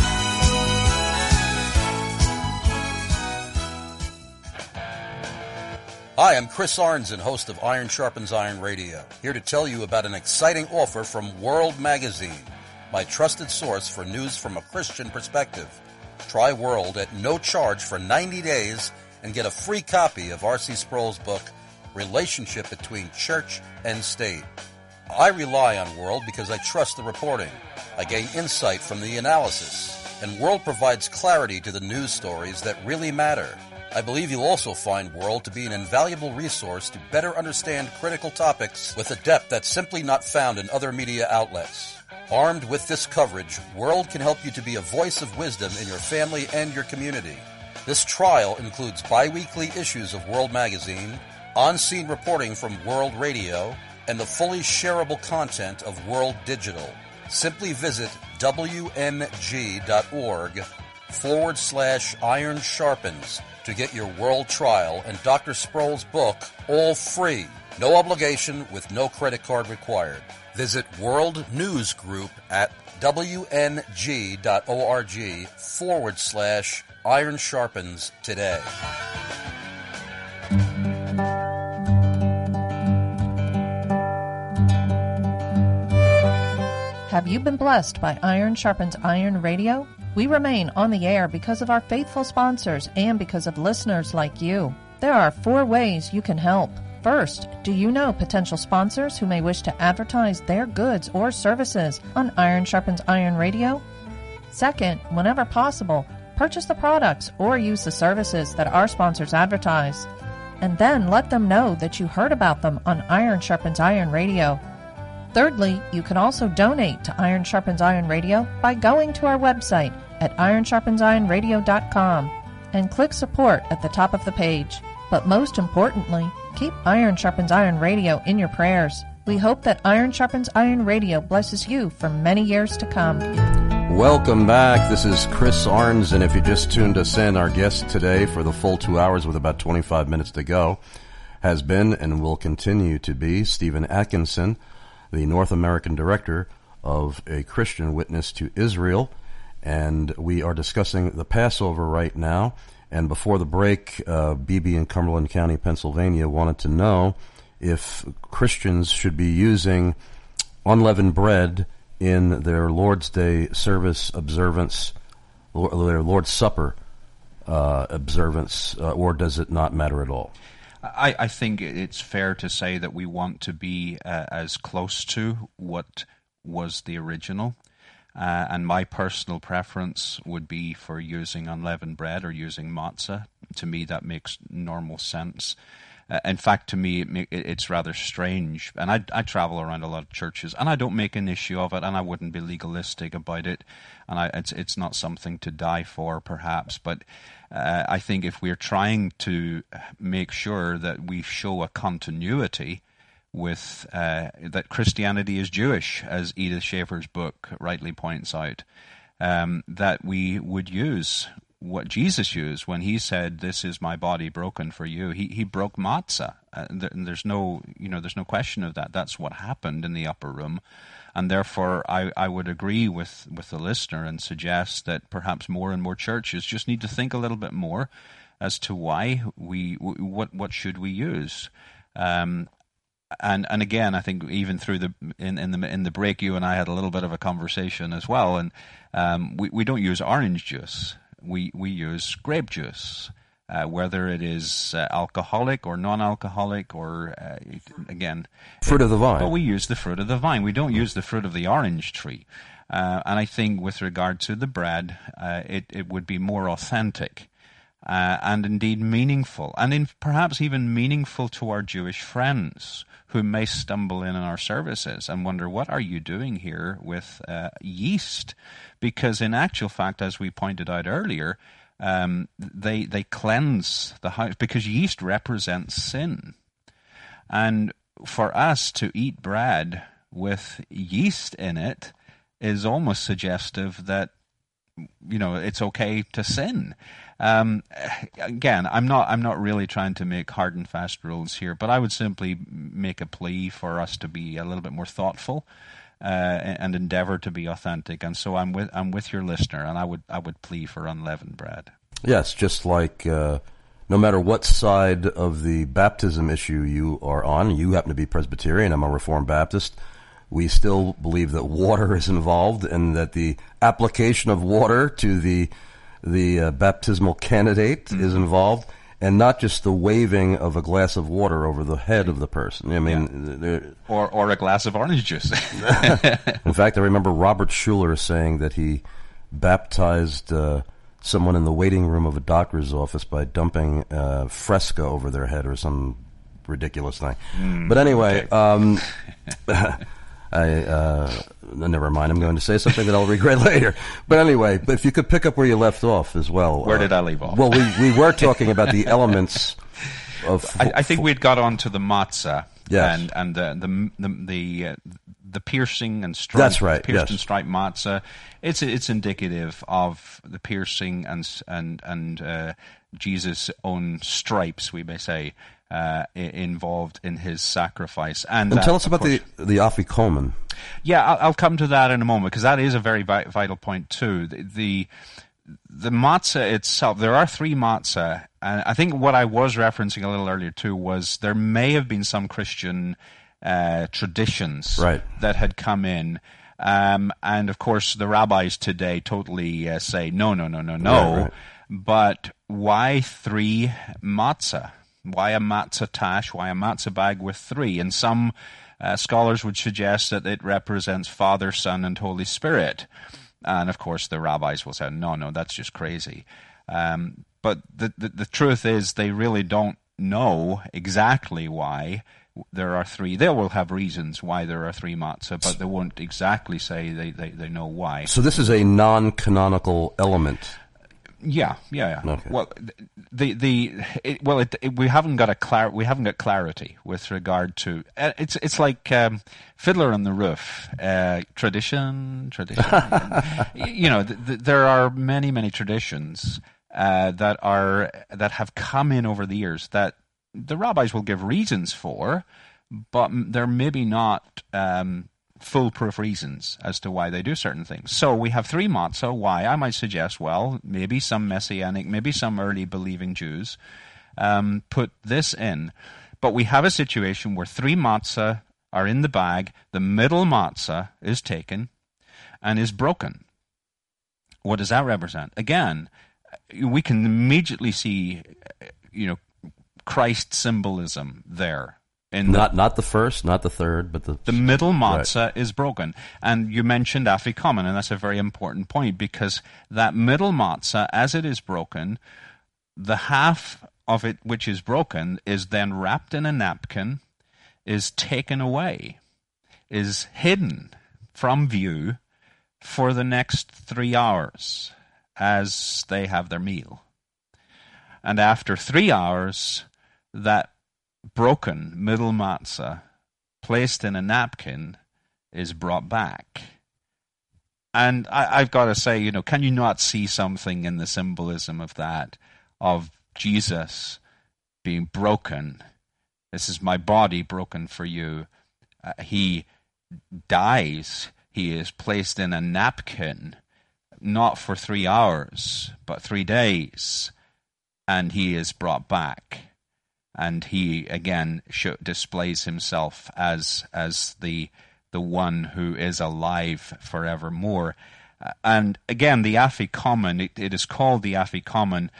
Hi, I'm Chris Arnzen, host of Iron Sharpens Iron Radio, here to tell you about an exciting offer from World Magazine, my trusted source for news from a Christian perspective. Try World at no charge for ninety days and get a free copy of R C Sproul's book, Relationship Between Church and State. I rely on World because I trust the reporting. I gain insight from the analysis, and World provides clarity to the news stories that really matter. I believe you'll also find World to be an invaluable resource to better understand critical topics with a depth that's simply not found in other media outlets. Armed with this coverage, World can help you to be a voice of wisdom in your family and your community. This trial includes bi-weekly issues of World Magazine, on-scene reporting from World Radio, and the fully shareable content of World Digital. Simply visit W M G dot org forward slash Iron Sharpens to get your World trial and Doctor Sproul's book all free. No obligation with no credit card required. Visit World News Group at W N G dot org forward slash Iron Sharpens today. Have you been blessed by Iron Sharpens Iron Radio? We remain on the air because of our faithful sponsors and because of listeners like you. There are four ways you can help. First, do you know potential sponsors who may wish to advertise their goods or services on Iron Sharpens Iron Radio? Second, whenever possible, purchase the products or use the services that our sponsors advertise. And then let them know that you heard about them on Iron Sharpens Iron Radio. Thirdly, you can also donate to Iron Sharpens Iron Radio by going to our website at iron sharpens iron radio dot com and click support at the top of the page. But most importantly, keep Iron Sharpens Iron Radio in your prayers. We hope that Iron Sharpens Iron Radio blesses you for many years to come. Welcome back. This is Chris Arns, and if you just tuned us in, our guest today for the full two hours with about twenty-five minutes to go has been and will continue to be Stephen Atkinson, the North American Director of A Christian Witness to Israel. And we are discussing the Passover right now. And before the break, uh, B B in Cumberland County, Pennsylvania, wanted to know if Christians should be using unleavened bread in their Lord's Day service observance, their Lord's Supper uh, observance, uh, or does it not matter at all? I, I think it's fair to say that we want to be uh, as close to what was the original. Uh, and my personal preference would be for using unleavened bread or using matzah. To me, that makes normal sense. Uh, in fact, to me, it, it's rather strange. And I, I travel around a lot of churches, and I don't make an issue of it, and I wouldn't be legalistic about it. And I, it's it's not something to die for, perhaps. But uh, I think if we're trying to make sure that we show a continuity with uh, that Christianity is Jewish, as Edith Schaeffer's book rightly points out, um, that we would use what Jesus used when he said, "This is my body broken for you." He he broke matzah. Uh, there, there's no you know there's no question of that. That's what happened in the upper room, and therefore I, I would agree with, with the listener and suggest that perhaps more and more churches just need to think a little bit more as to why we what what should we use. Um, And and again, I think even through the in, in the in the break, you and I had a little bit of a conversation as well. And um, we we don't use orange juice. We we use grape juice, uh, whether it is uh, alcoholic or non-alcoholic, or uh, again, fruit of the vine. But we use the fruit of the vine. We don't use the fruit of the orange tree. Uh, and I think with regard to the bread, uh, it it would be more authentic. Uh, and indeed meaningful, and in, perhaps even meaningful to our Jewish friends who may stumble in on our services and wonder, what are you doing here with uh, yeast? Because in actual fact, as we pointed out earlier, um, they they cleanse the house, because yeast represents sin. And for us to eat bread with yeast in it is almost suggestive that, you know, it's okay to sin. Um, again, I'm not I'm not really trying to make hard and fast rules here, but I would simply make a plea for us to be a little bit more thoughtful uh, and endeavor to be authentic. And so I'm with I'm with your listener, and I would I would plea for unleavened bread. Yes, just like uh, no matter what side of the baptism issue you are on, you happen to be Presbyterian, I'm a Reformed Baptist, we still believe that water is involved, and that the application of water to the the uh, baptismal candidate mm-hmm. is involved, and not just the waving of a glass of water over the head of the person. I mean, yeah. or or a glass of orange juice. In fact, I remember Robert Schuller saying that he baptized uh, someone in the waiting room of a doctor's office by dumping uh, Fresca over their head or some ridiculous thing. Mm, but anyway, okay. um, I uh, never mind. I'm going to say something that I'll regret later. But anyway, but if you could pick up where you left off as well. Where uh, did I leave off? Well, we we were talking about the elements of. I, I think we'd got on to the matzah. Yes. And and the the the the, uh, the piercing and stripe. That's right. Pierced yes. and striped matzah. It's it's indicative of the piercing and and and uh, Jesus' own stripes, we may say. Uh, involved in his sacrifice. And, and that, tell us about course, the the afikomen. Yeah, I'll, I'll come to that in a moment, because that is a very vi- vital point too. The, the the matzah itself, there are three matzah, and I think what I was referencing a little earlier too was there may have been some Christian uh, traditions right. that had come in. Um, and of course, the rabbis today totally uh, say, no, no, no, no, no. Right, right. But why three matzah? Why a matzah tash? Why a matzah bag with three? And some uh, scholars would suggest that it represents Father, Son, and Holy Spirit. And of course, the rabbis will say, no, no, that's just crazy. Um, but the, the the truth is, they really don't know exactly why there are three. They will have reasons why there are three matzah, but they won't exactly say they, they, they know why. So this is a non-canonical element. Yeah, yeah, yeah. Okay. Well, the the it, well, it, it, we haven't got a clar- we haven't got clarity with regard to uh, it's it's like um, Fiddler on the Roof, uh, tradition, tradition. You know, th- th- there are many many traditions uh, that are that have come in over the years that the rabbis will give reasons for, but they're maybe not. Um, foolproof reasons as to why they do certain things. So we have three matzah. Why? I might suggest, well, maybe some Messianic, maybe some early believing Jews um, put this in. But we have a situation where three matzah are in the bag, the middle matzah is taken and is broken. What does that represent? Again, we can immediately see, you know, Christ symbolism there. In not the, not the first, not the third, but the the middle matzah right. is broken. And you mentioned afikomen, and that's a very important point, because that middle matzah, as it is broken, the half of it which is broken is then wrapped in a napkin, is taken away, is hidden from view for the next three hours as they have their meal. And after three hours, that broken middle matzah, placed in a napkin, is brought back. And I, I've got to say, you know, can you not see something in the symbolism of that, of Jesus being broken? This is my body broken for you. Uh, he dies. He is placed in a napkin, not for three hours, but three days. And he is brought back. And he, again, sh- displays himself as as the the one who is alive forevermore. Uh, and again, the afikomen, it, it is called the afikomen.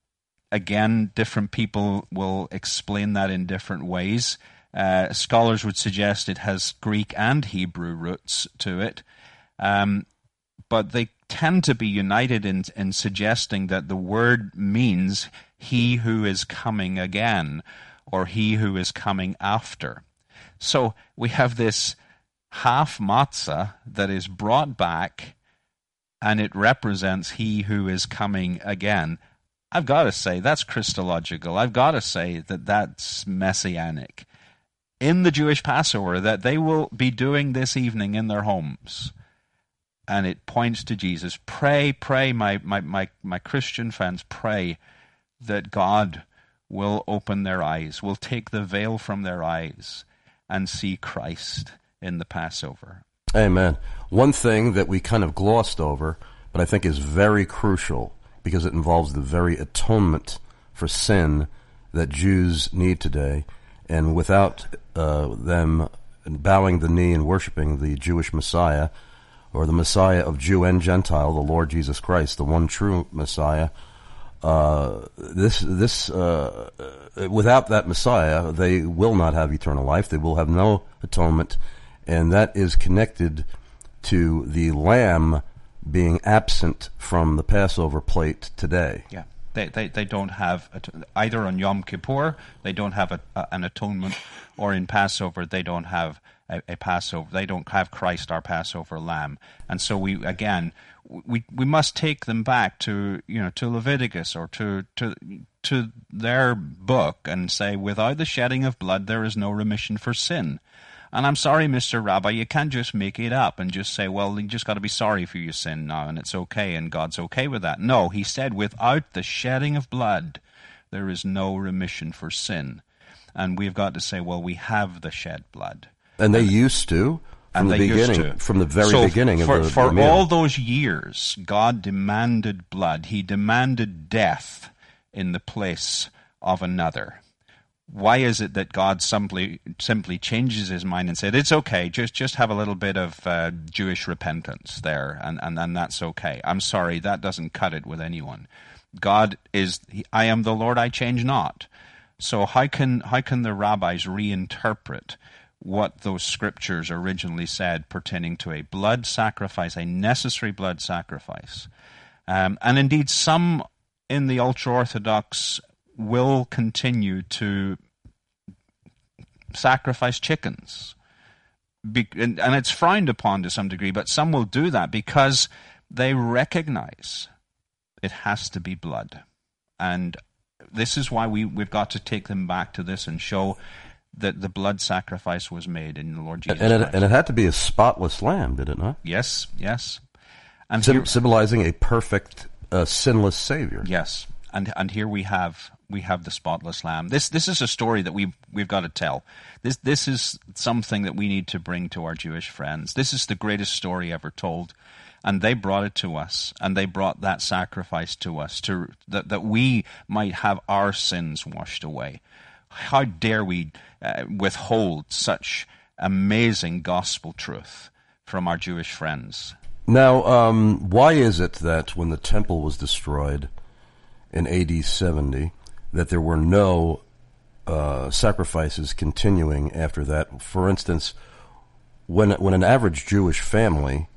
Again, different people will explain that in different ways. Uh, scholars would suggest it has Greek and Hebrew roots to it. Um, but they tend to be united in, in suggesting that the word means he who is coming again, or he who is coming after. So we have this half matzah that is brought back, and it represents he who is coming again. I've got to say, that's Christological. I've got to say that that's messianic. In the Jewish Passover, that they will be doing this evening in their homes. And it points to Jesus. Pray, pray, my, my, my, my Christian friends, pray that God will open their eyes, will take the veil from their eyes and see Christ in the Passover. Amen. One thing that we kind of glossed over, but I think is very crucial, because it involves the very atonement for sin that Jews need today. And without uh, them bowing the knee and worshiping the Jewish Messiah, or the Messiah of Jew and Gentile, the Lord Jesus Christ, the one true Messiah, uh, this this uh, without that Messiah, they will not have eternal life. They will have no atonement, and that is connected to the Lamb being absent from the Passover plate today. Yeah, they they, they don't have, either on Yom Kippur, they don't have a, a, an atonement, or in Passover, they don't have a, a Passover. They don't have Christ, our Passover Lamb. And so we, again, we we must take them back to, you know, to Leviticus, or to to to their book, and say, without the shedding of blood, there is no remission for sin. And I'm sorry, Mister Rabbi, you can't just make it up and just say, well, you just got to be sorry for your sin now, and it's okay, and God's okay with that. No, he said, without the shedding of blood, there is no remission for sin. And we've got to say, well, we have the shed blood. And they and, used to, from the beginning, from the very so beginning for, of the For the all those years, God demanded blood. He demanded death in the place of another. Why is it that God simply simply changes his mind and said, it's okay, just just have a little bit of uh, Jewish repentance there, and, and, and that's okay? I'm sorry, that doesn't cut it with anyone. God is, I am the Lord, I change not. So how can how can the rabbis reinterpret what those scriptures originally said pertaining to a blood sacrifice, a necessary blood sacrifice? Um, and indeed, some in the ultra-Orthodox will continue to sacrifice chickens. Be- and, and it's frowned upon to some degree, but some will do that because they recognize it has to be blood. And this is why we, we've got to take them back to this and show that the blood sacrifice was made in the Lord Jesus and it, Christ. And it had to be a spotless lamb, did it not? Yes, yes. And Sim- here, symbolizing a perfect, uh, sinless Savior. Yes. And and here we have we have the spotless lamb. This this is a story that we we've, we've got to tell. This this is something that we need to bring to our Jewish friends. This is the greatest story ever told, and they brought it to us, and they brought that sacrifice to us, to that that we might have our sins washed away. How dare we uh, withhold such amazing gospel truth from our Jewish friends? Now, um, why is it that when the temple was destroyed in A D seventy, that there were no uh, sacrifices continuing after that. For instance, when when an average Jewish family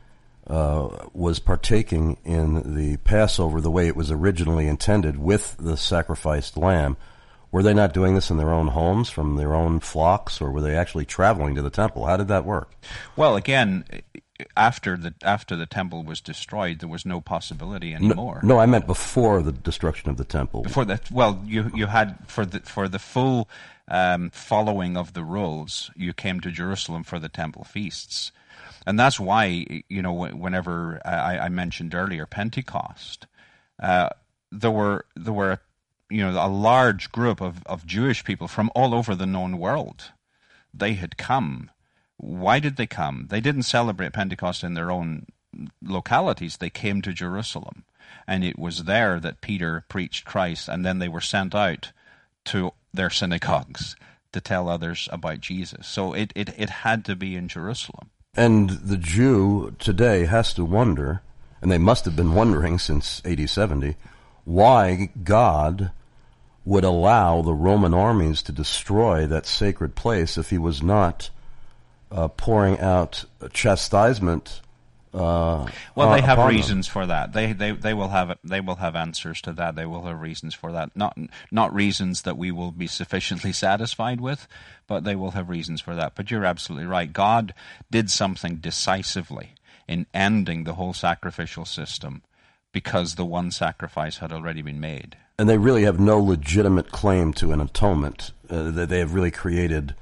uh, was partaking in the Passover the way it was originally intended with the sacrificed lamb, were they not doing this in their own homes from their own flocks, or were they actually traveling to the temple? How did that work? Well, again, after the after the temple was destroyed, there was no possibility anymore. No, no, I meant before the destruction of the temple. Before that, well, you you had for the for the full um, following of the rules, you came to Jerusalem for the temple feasts, and that's why, you know, whenever I, I mentioned earlier Pentecost, uh, there were there were you know a large group of, of Jewish people from all over the known world. They had come. Why did they come? They didn't celebrate Pentecost in their own localities. They came to Jerusalem. And it was there that Peter preached Christ, and then they were sent out to their synagogues to tell others about Jesus. So it, it, it had to be in Jerusalem. And the Jew today has to wonder, and they must have been wondering since A D seventy, why God would allow the Roman armies to destroy that sacred place if he was not Uh, pouring out chastisement. Uh, well, they have upon reasons them. for that. They they they will have they will have answers to that. They will have reasons for that. Not not reasons that we will be sufficiently satisfied with, but they will have reasons for that. But you're absolutely right. God did something decisively in ending the whole sacrificial system because the one sacrifice had already been made. And they really have no legitimate claim to an atonement. Uh, that they have really created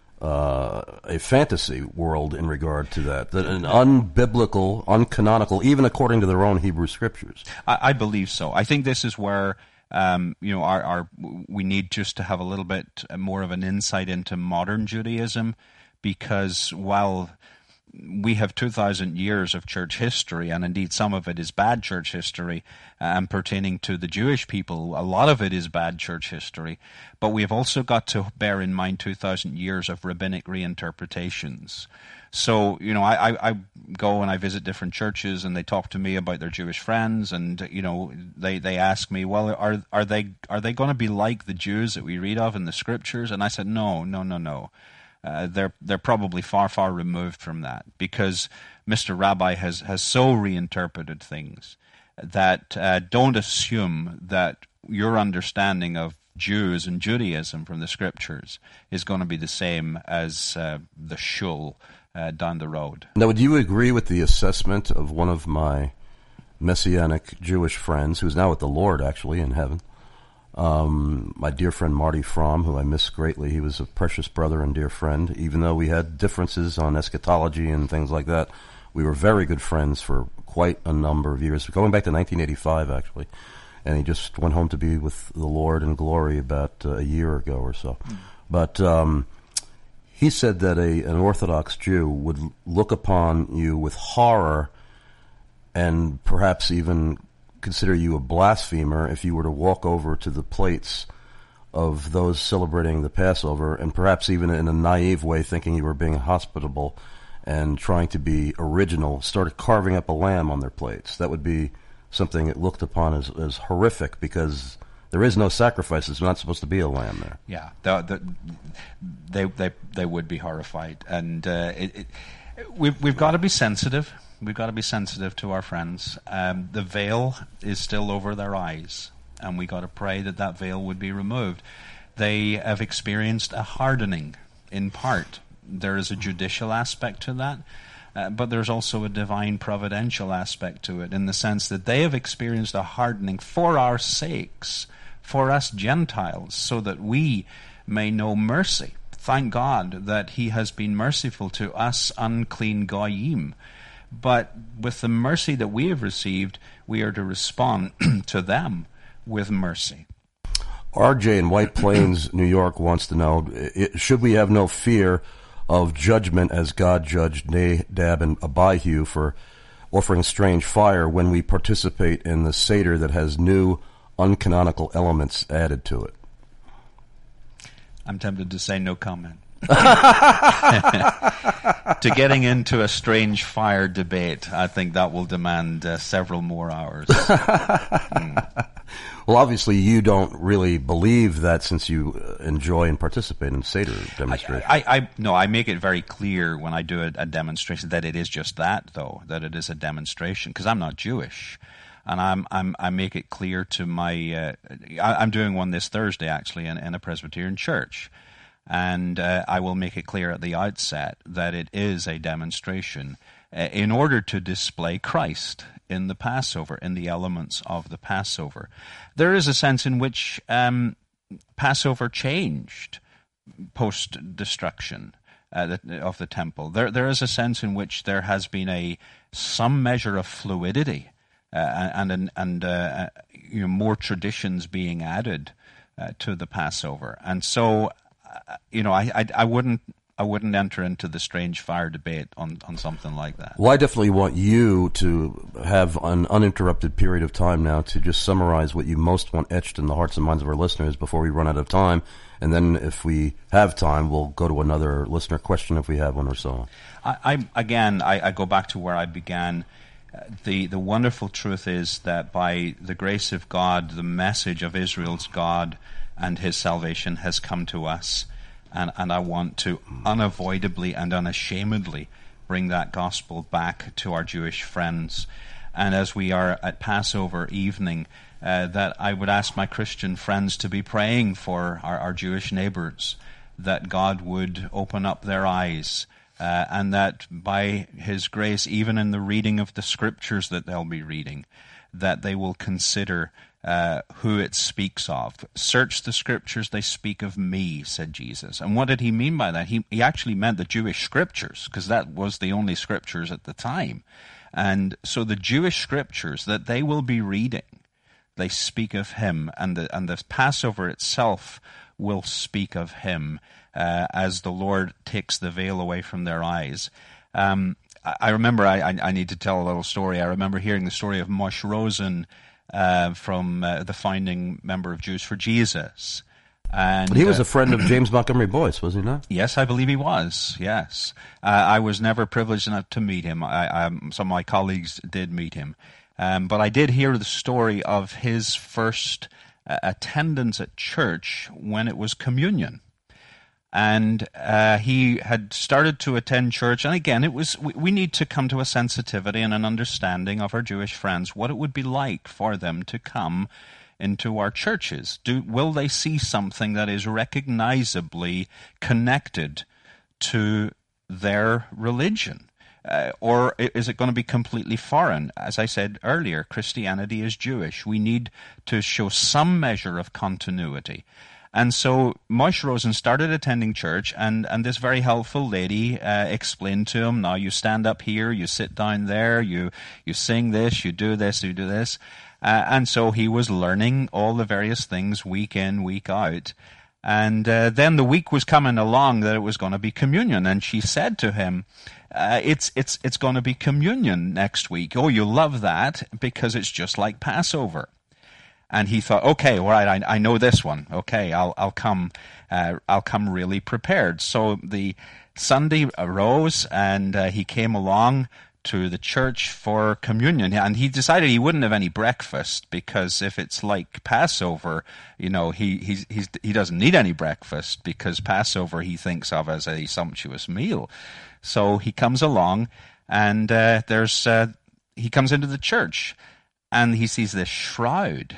Uh, a fantasy world in regard to that, that an unbiblical, uncanonical, even according to their own Hebrew scriptures. I, I believe so. I think this is where um, you know our, our we need just to have a little bit more of an insight into modern Judaism, because while we have two thousand years of church history, and indeed some of it is bad church history, and um, pertaining to the Jewish people, a lot of it is bad church history. But we've also got to bear in mind two thousand years of rabbinic reinterpretations. So, you know, I, I, I go and I visit different churches, and they talk to me about their Jewish friends, and, you know, they, they ask me, well, are are they are they going to be like the Jews that we read of in the scriptures? And I said, no, no, no, no. Uh, they're they're probably far, far removed from that, because Mister Rabbi has, has so reinterpreted things that uh, don't assume that your understanding of Jews and Judaism from the scriptures is going to be the same as uh, the shul uh, down the road. Now, would you agree with the assessment of one of my Messianic Jewish friends, who's now with the Lord, actually, in heaven? Um, my dear friend Marty Fromm, who I miss greatly. He was a precious brother and dear friend. Even though we had differences on eschatology and things like that, we were very good friends for quite a number of years, going back to nineteen eighty-five, actually. And he just went home to be with the Lord in glory about uh, a year ago or so. Mm. But um, he said that a an Orthodox Jew would look upon you with horror and perhaps even consider you a blasphemer if you were to walk over to the plates of those celebrating the Passover, and perhaps even in a naive way, thinking you were being hospitable and trying to be original, started carving up a lamb on their plates. That would be something looked upon as, as horrific, because there is no sacrifice. There's not supposed to be a lamb there. Yeah, the, the, they they they would be horrified, and uh, it, it, we've we've got to be sensitive. We've got to be sensitive to our friends. Um, the veil is still over their eyes, and we got to pray that that veil would be removed. They have experienced a hardening, in part. There is a judicial aspect to that. Uh, but there's also a divine providential aspect to it, in the sense that they have experienced a hardening for our sakes, for us Gentiles, so that we may know mercy. Thank God that he has been merciful to us unclean goyim. But with the mercy that we have received, we are to respond to them with mercy. R J in White Plains, New York, wants to know, should we have no fear of judgment as God judged Nadab and Abihu for offering strange fire when we participate in the Seder that has new uncanonical elements added to it? I'm tempted to say no comment. to getting into a strange fire debate, I think that will demand uh, several more hours. mm. Well, obviously, you don't really believe that, since you enjoy and participate in Seder demonstrations. I, I, I, no, I make it very clear when I do a, a demonstration that it is just that, though, that it is a demonstration, because I'm not Jewish. And I'm, I'm, I make it clear to my, uh, I, I'm doing one this Thursday, actually, in, in a Presbyterian church. And uh, I will make it clear at the outset that it is a demonstration uh, in order to display Christ in the Passover, in the elements of the Passover. There is a sense in which um, Passover changed post-destruction uh, the, of the temple. There, there is a sense in which there has been a some measure of fluidity uh, and and, and uh, you know, more traditions being added uh, to the Passover, and so uh, you know I, I I wouldn't. I wouldn't enter into the strange fire debate on, on something like that. Well, I definitely want you to have an uninterrupted period of time now to just summarize what you most want etched in the hearts and minds of our listeners before we run out of time. And then if we have time, we'll go to another listener question if we have one or so. I, I again, I, I go back to where I began. Uh, the, the wonderful truth is that by the grace of God, the message of Israel's God and his salvation has come to us. And, and I want to unavoidably and unashamedly bring that gospel back to our Jewish friends. And as we are at Passover evening, uh, that I would ask my Christian friends to be praying for our, our Jewish neighbors, that God would open up their eyes, uh, and that by his grace, even in the reading of the scriptures that they'll be reading, that they will consider Uh, who it speaks of. Search the scriptures, they speak of me, said Jesus. And what did he mean by that? He, he actually meant the Jewish scriptures, because that was the only scriptures at the time. And so the Jewish scriptures that they will be reading, they speak of him, and the, and the Passover itself will speak of him uh, as the Lord takes the veil away from their eyes. Um, I, I remember, I, I, I need to tell a little story. I remember hearing the story of Moshe Rosen, Uh, from uh, the founding member of Jews for Jesus. And he was uh, a friend of James Montgomery Boyce, was he not? Yes, I believe he was, yes. Uh, I was never privileged enough to meet him. I, I, some of my colleagues did meet him. Um, but I did hear the story of his first uh, attendance at church when it was communion. And uh, he had started to attend church, and again, it was we, we need to come to a sensitivity and an understanding of our Jewish friends, what it would be like for them to come into our churches. Do will they see something that is recognizably connected to their religion? Uh, or is it going to be completely foreign? As I said earlier, Christianity is Jewish. We need to show some measure of continuity. And so Moshe Rosen started attending church, and, and this very helpful lady uh, explained to him, now you stand up here, you sit down there, you, you sing this, you do this, you do this. Uh, and so he was learning all the various things week in, week out. And uh, then the week was coming along that it was going to be communion, and she said to him, uh, it's it's it's going to be communion next week. Oh, you love that because it's just like Passover. And he thought, okay, all right, I, I know this one. Okay, I'll I'll come, uh, I'll come really prepared. So the Sunday arose, and uh, he came along to the church for communion, and he decided he wouldn't have any breakfast, because if it's like Passover, you know, he he's, he's he doesn't need any breakfast, because Passover he thinks of as a sumptuous meal. So he comes along, and uh, there's uh, he comes into the church, and he sees this shroud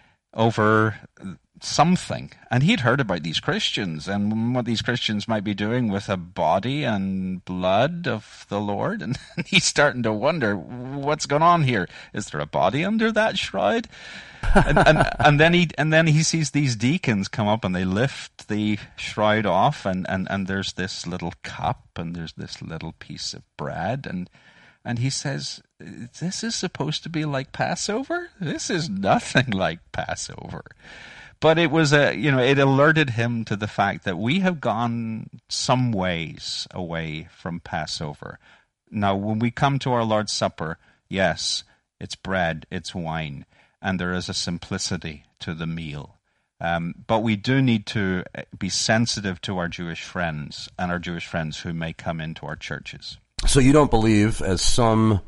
over something, and he'd heard about these Christians and what these Christians might be doing with a body and blood of the Lord, and he's starting to wonder, what's going on here? Is there a body under that shroud? and, and, and then he and then he sees these deacons come up, and they lift the shroud off, and, and, and there's this little cup, and there's this little piece of bread, and And he says, this is supposed to be like Passover? This is nothing like Passover. But it was a, you know, it alerted him to the fact that we have gone some ways away from Passover. Now, when we come to our Lord's Supper, yes, it's bread, it's wine, and there is a simplicity to the meal. Um, but we do need to be sensitive to our Jewish friends and our Jewish friends who may come into our churches. So you don't believe, as some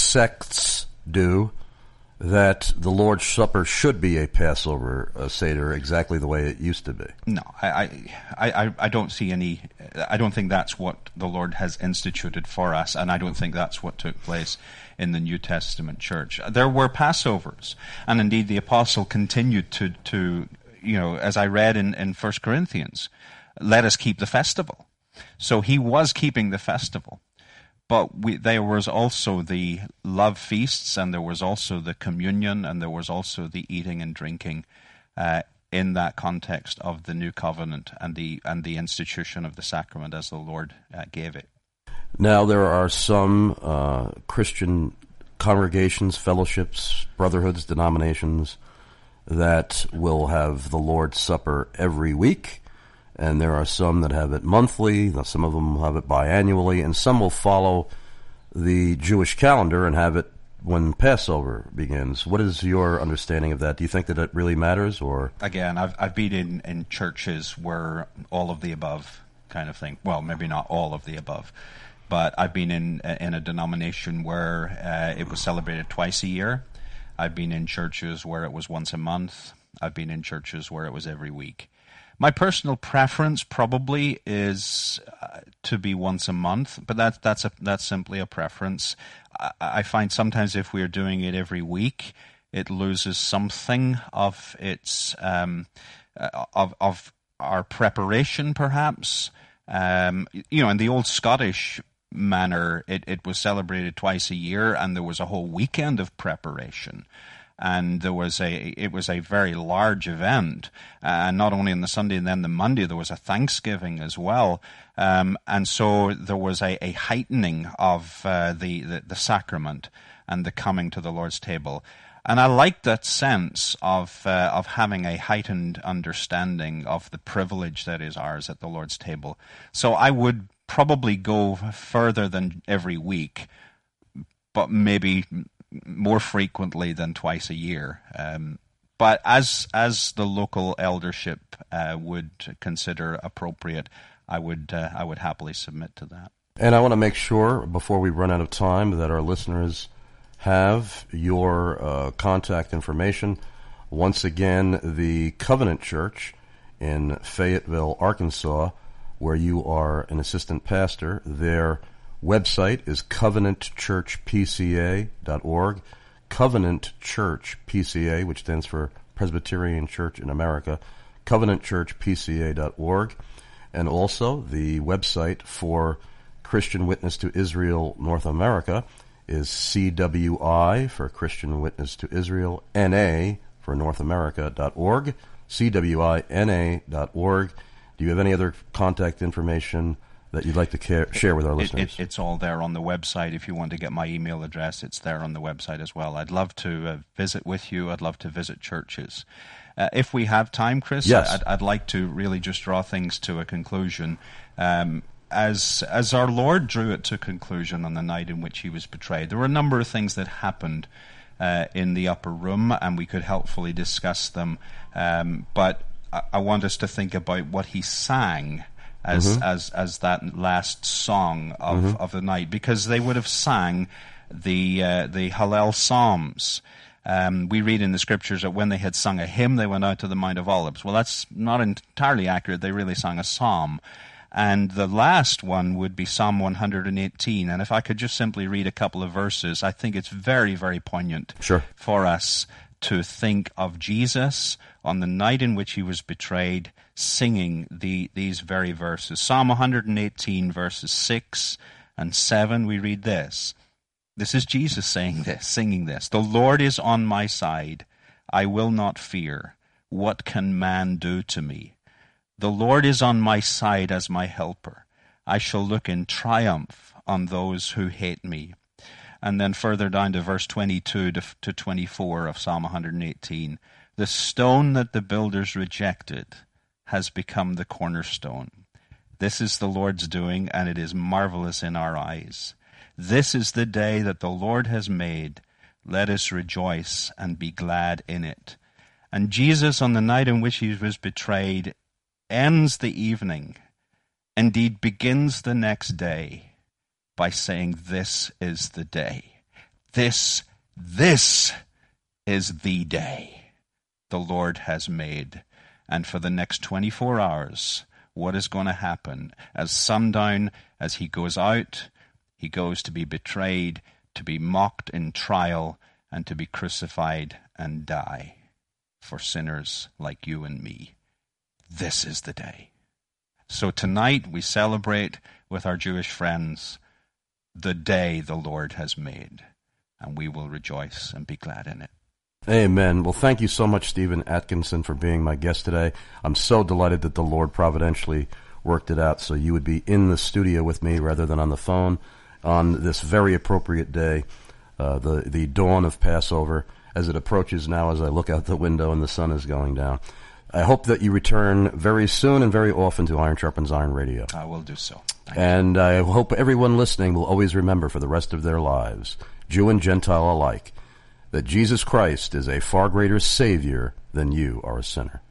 sects do, that the Lord's Supper should be a Passover a Seder exactly the way it used to be? No, I, I, I, I don't see any. I don't think that's what the Lord has instituted for us, and I don't think that's what took place in the New Testament church. There were Passovers, and indeed the apostle continued to, to you know, as I read in, in First Corinthians, let us keep the festival. So he was keeping the festival. But we, there was also the love feasts, and there was also the communion, and there was also the eating and drinking uh, in that context of the new covenant and the and the institution of the sacrament as the Lord uh, gave it. Now, there are some uh, Christian congregations, fellowships, brotherhoods, denominations that will have the Lord's Supper every week. And there are some that have it monthly, some of them have it biannually, and some will follow the Jewish calendar and have it when Passover begins. What is your understanding of that? Do you think that it really matters? Or Again, I've, I've been in, in churches where all of the above kind of thing, well, maybe not all of the above, but I've been in, in a denomination where uh, it was celebrated twice a year. I've been in churches where it was once a month. I've been in churches where it was every week. My personal preference probably is uh, to be once a month, but that, that's a, that's simply a preference. I, I find sometimes if we're doing it every week, it loses something of its um, uh, of of our preparation, perhaps. Um, you know, in the old Scottish manner, it, it was celebrated twice a year, and there was a whole weekend of preparation. And there was a, it was a very large event, and uh, not only on the Sunday and then the Monday, there was a Thanksgiving as well. Um, and so there was a, a heightening of uh, the, the, the sacrament and the coming to the Lord's table. And I like that sense of, uh, of having a heightened understanding of the privilege that is ours at the Lord's table. So I would probably go further than every week, but maybe more frequently than twice a year. Um, but as as the local eldership uh, would consider appropriate, I would uh, I would happily submit to that. And I want to make sure, before we run out of time, that our listeners have your uh, contact information. Once again, the Covenant Church in Fayetteville, Arkansas, where you are an assistant pastor, their website is covenant church p c a dot org. Covenant Church P C A, which stands for Presbyterian Church in America, covenant church p c a dot org. And also the website for Christian Witness to Israel North America is C W I for Christian Witness to Israel, N A for North America dot org, C W I N A dot org. Do you have any other contact information that you'd like to care, share with our listeners? It, it, it's all there on the website. If you want to get my email address, it's there on the website as well. I'd love to uh, visit with you. I'd love to visit churches. Uh, if we have time, Chris, yes. I'd, I'd like to really just draw things to a conclusion. Um, as as our Lord drew it to conclusion on the night in which he was betrayed, there were a number of things that happened uh, in the upper room, and we could helpfully discuss them. Um, but I, I want us to think about what he sang as mm-hmm. as as that last song of, mm-hmm. of the night, because they would have sang the uh, the Hallel Psalms. Um, we read in the scriptures that when they had sung a hymn, they went out to the Mount of Olives. Well, that's not entirely accurate. They really sang a psalm. And the last one would be Psalm one hundred eighteen. And if I could just simply read a couple of verses, I think it's very, very poignant sure. for us to think of Jesus on the night in which he was betrayed, singing the, these very verses. Psalm one hundred eighteen, verses six and seven, we read this. This is Jesus saying this, singing this. The Lord is on my side. I will not fear. What can man do to me? The Lord is on my side as my helper. I shall look in triumph on those who hate me. And then further down to verse twenty-two to twenty-four of Psalm one hundred eighteen. The stone that the builders rejected has become the cornerstone. This is the Lord's doing, and it is marvelous in our eyes. This is the day that the Lord has made. Let us rejoice and be glad in it. And Jesus, on the night in which he was betrayed, ends the evening, indeed begins the next day by saying, this is the day. This, this is the day the Lord has made. And for the next twenty-four hours, what is going to happen? As sundown, as he goes out, he goes to be betrayed, to be mocked in trial, and to be crucified and die for sinners like you and me. This is the day. So tonight we celebrate with our Jewish friends the day the Lord has made, and we will rejoice and be glad in it. Amen. Well, thank you so much, Stephen Atkinson, for being my guest today. I'm so delighted that the Lord providentially worked it out so you would be in the studio with me rather than on the phone on this very appropriate day, uh, the, the dawn of Passover, as it approaches now as I look out the window and the sun is going down. I hope that you return very soon and very often to Iron Sharpens Iron Radio. I will do so. Thank and you. I hope everyone listening will always remember for the rest of their lives, Jew and Gentile alike, that Jesus Christ is a far greater Savior than you are a sinner.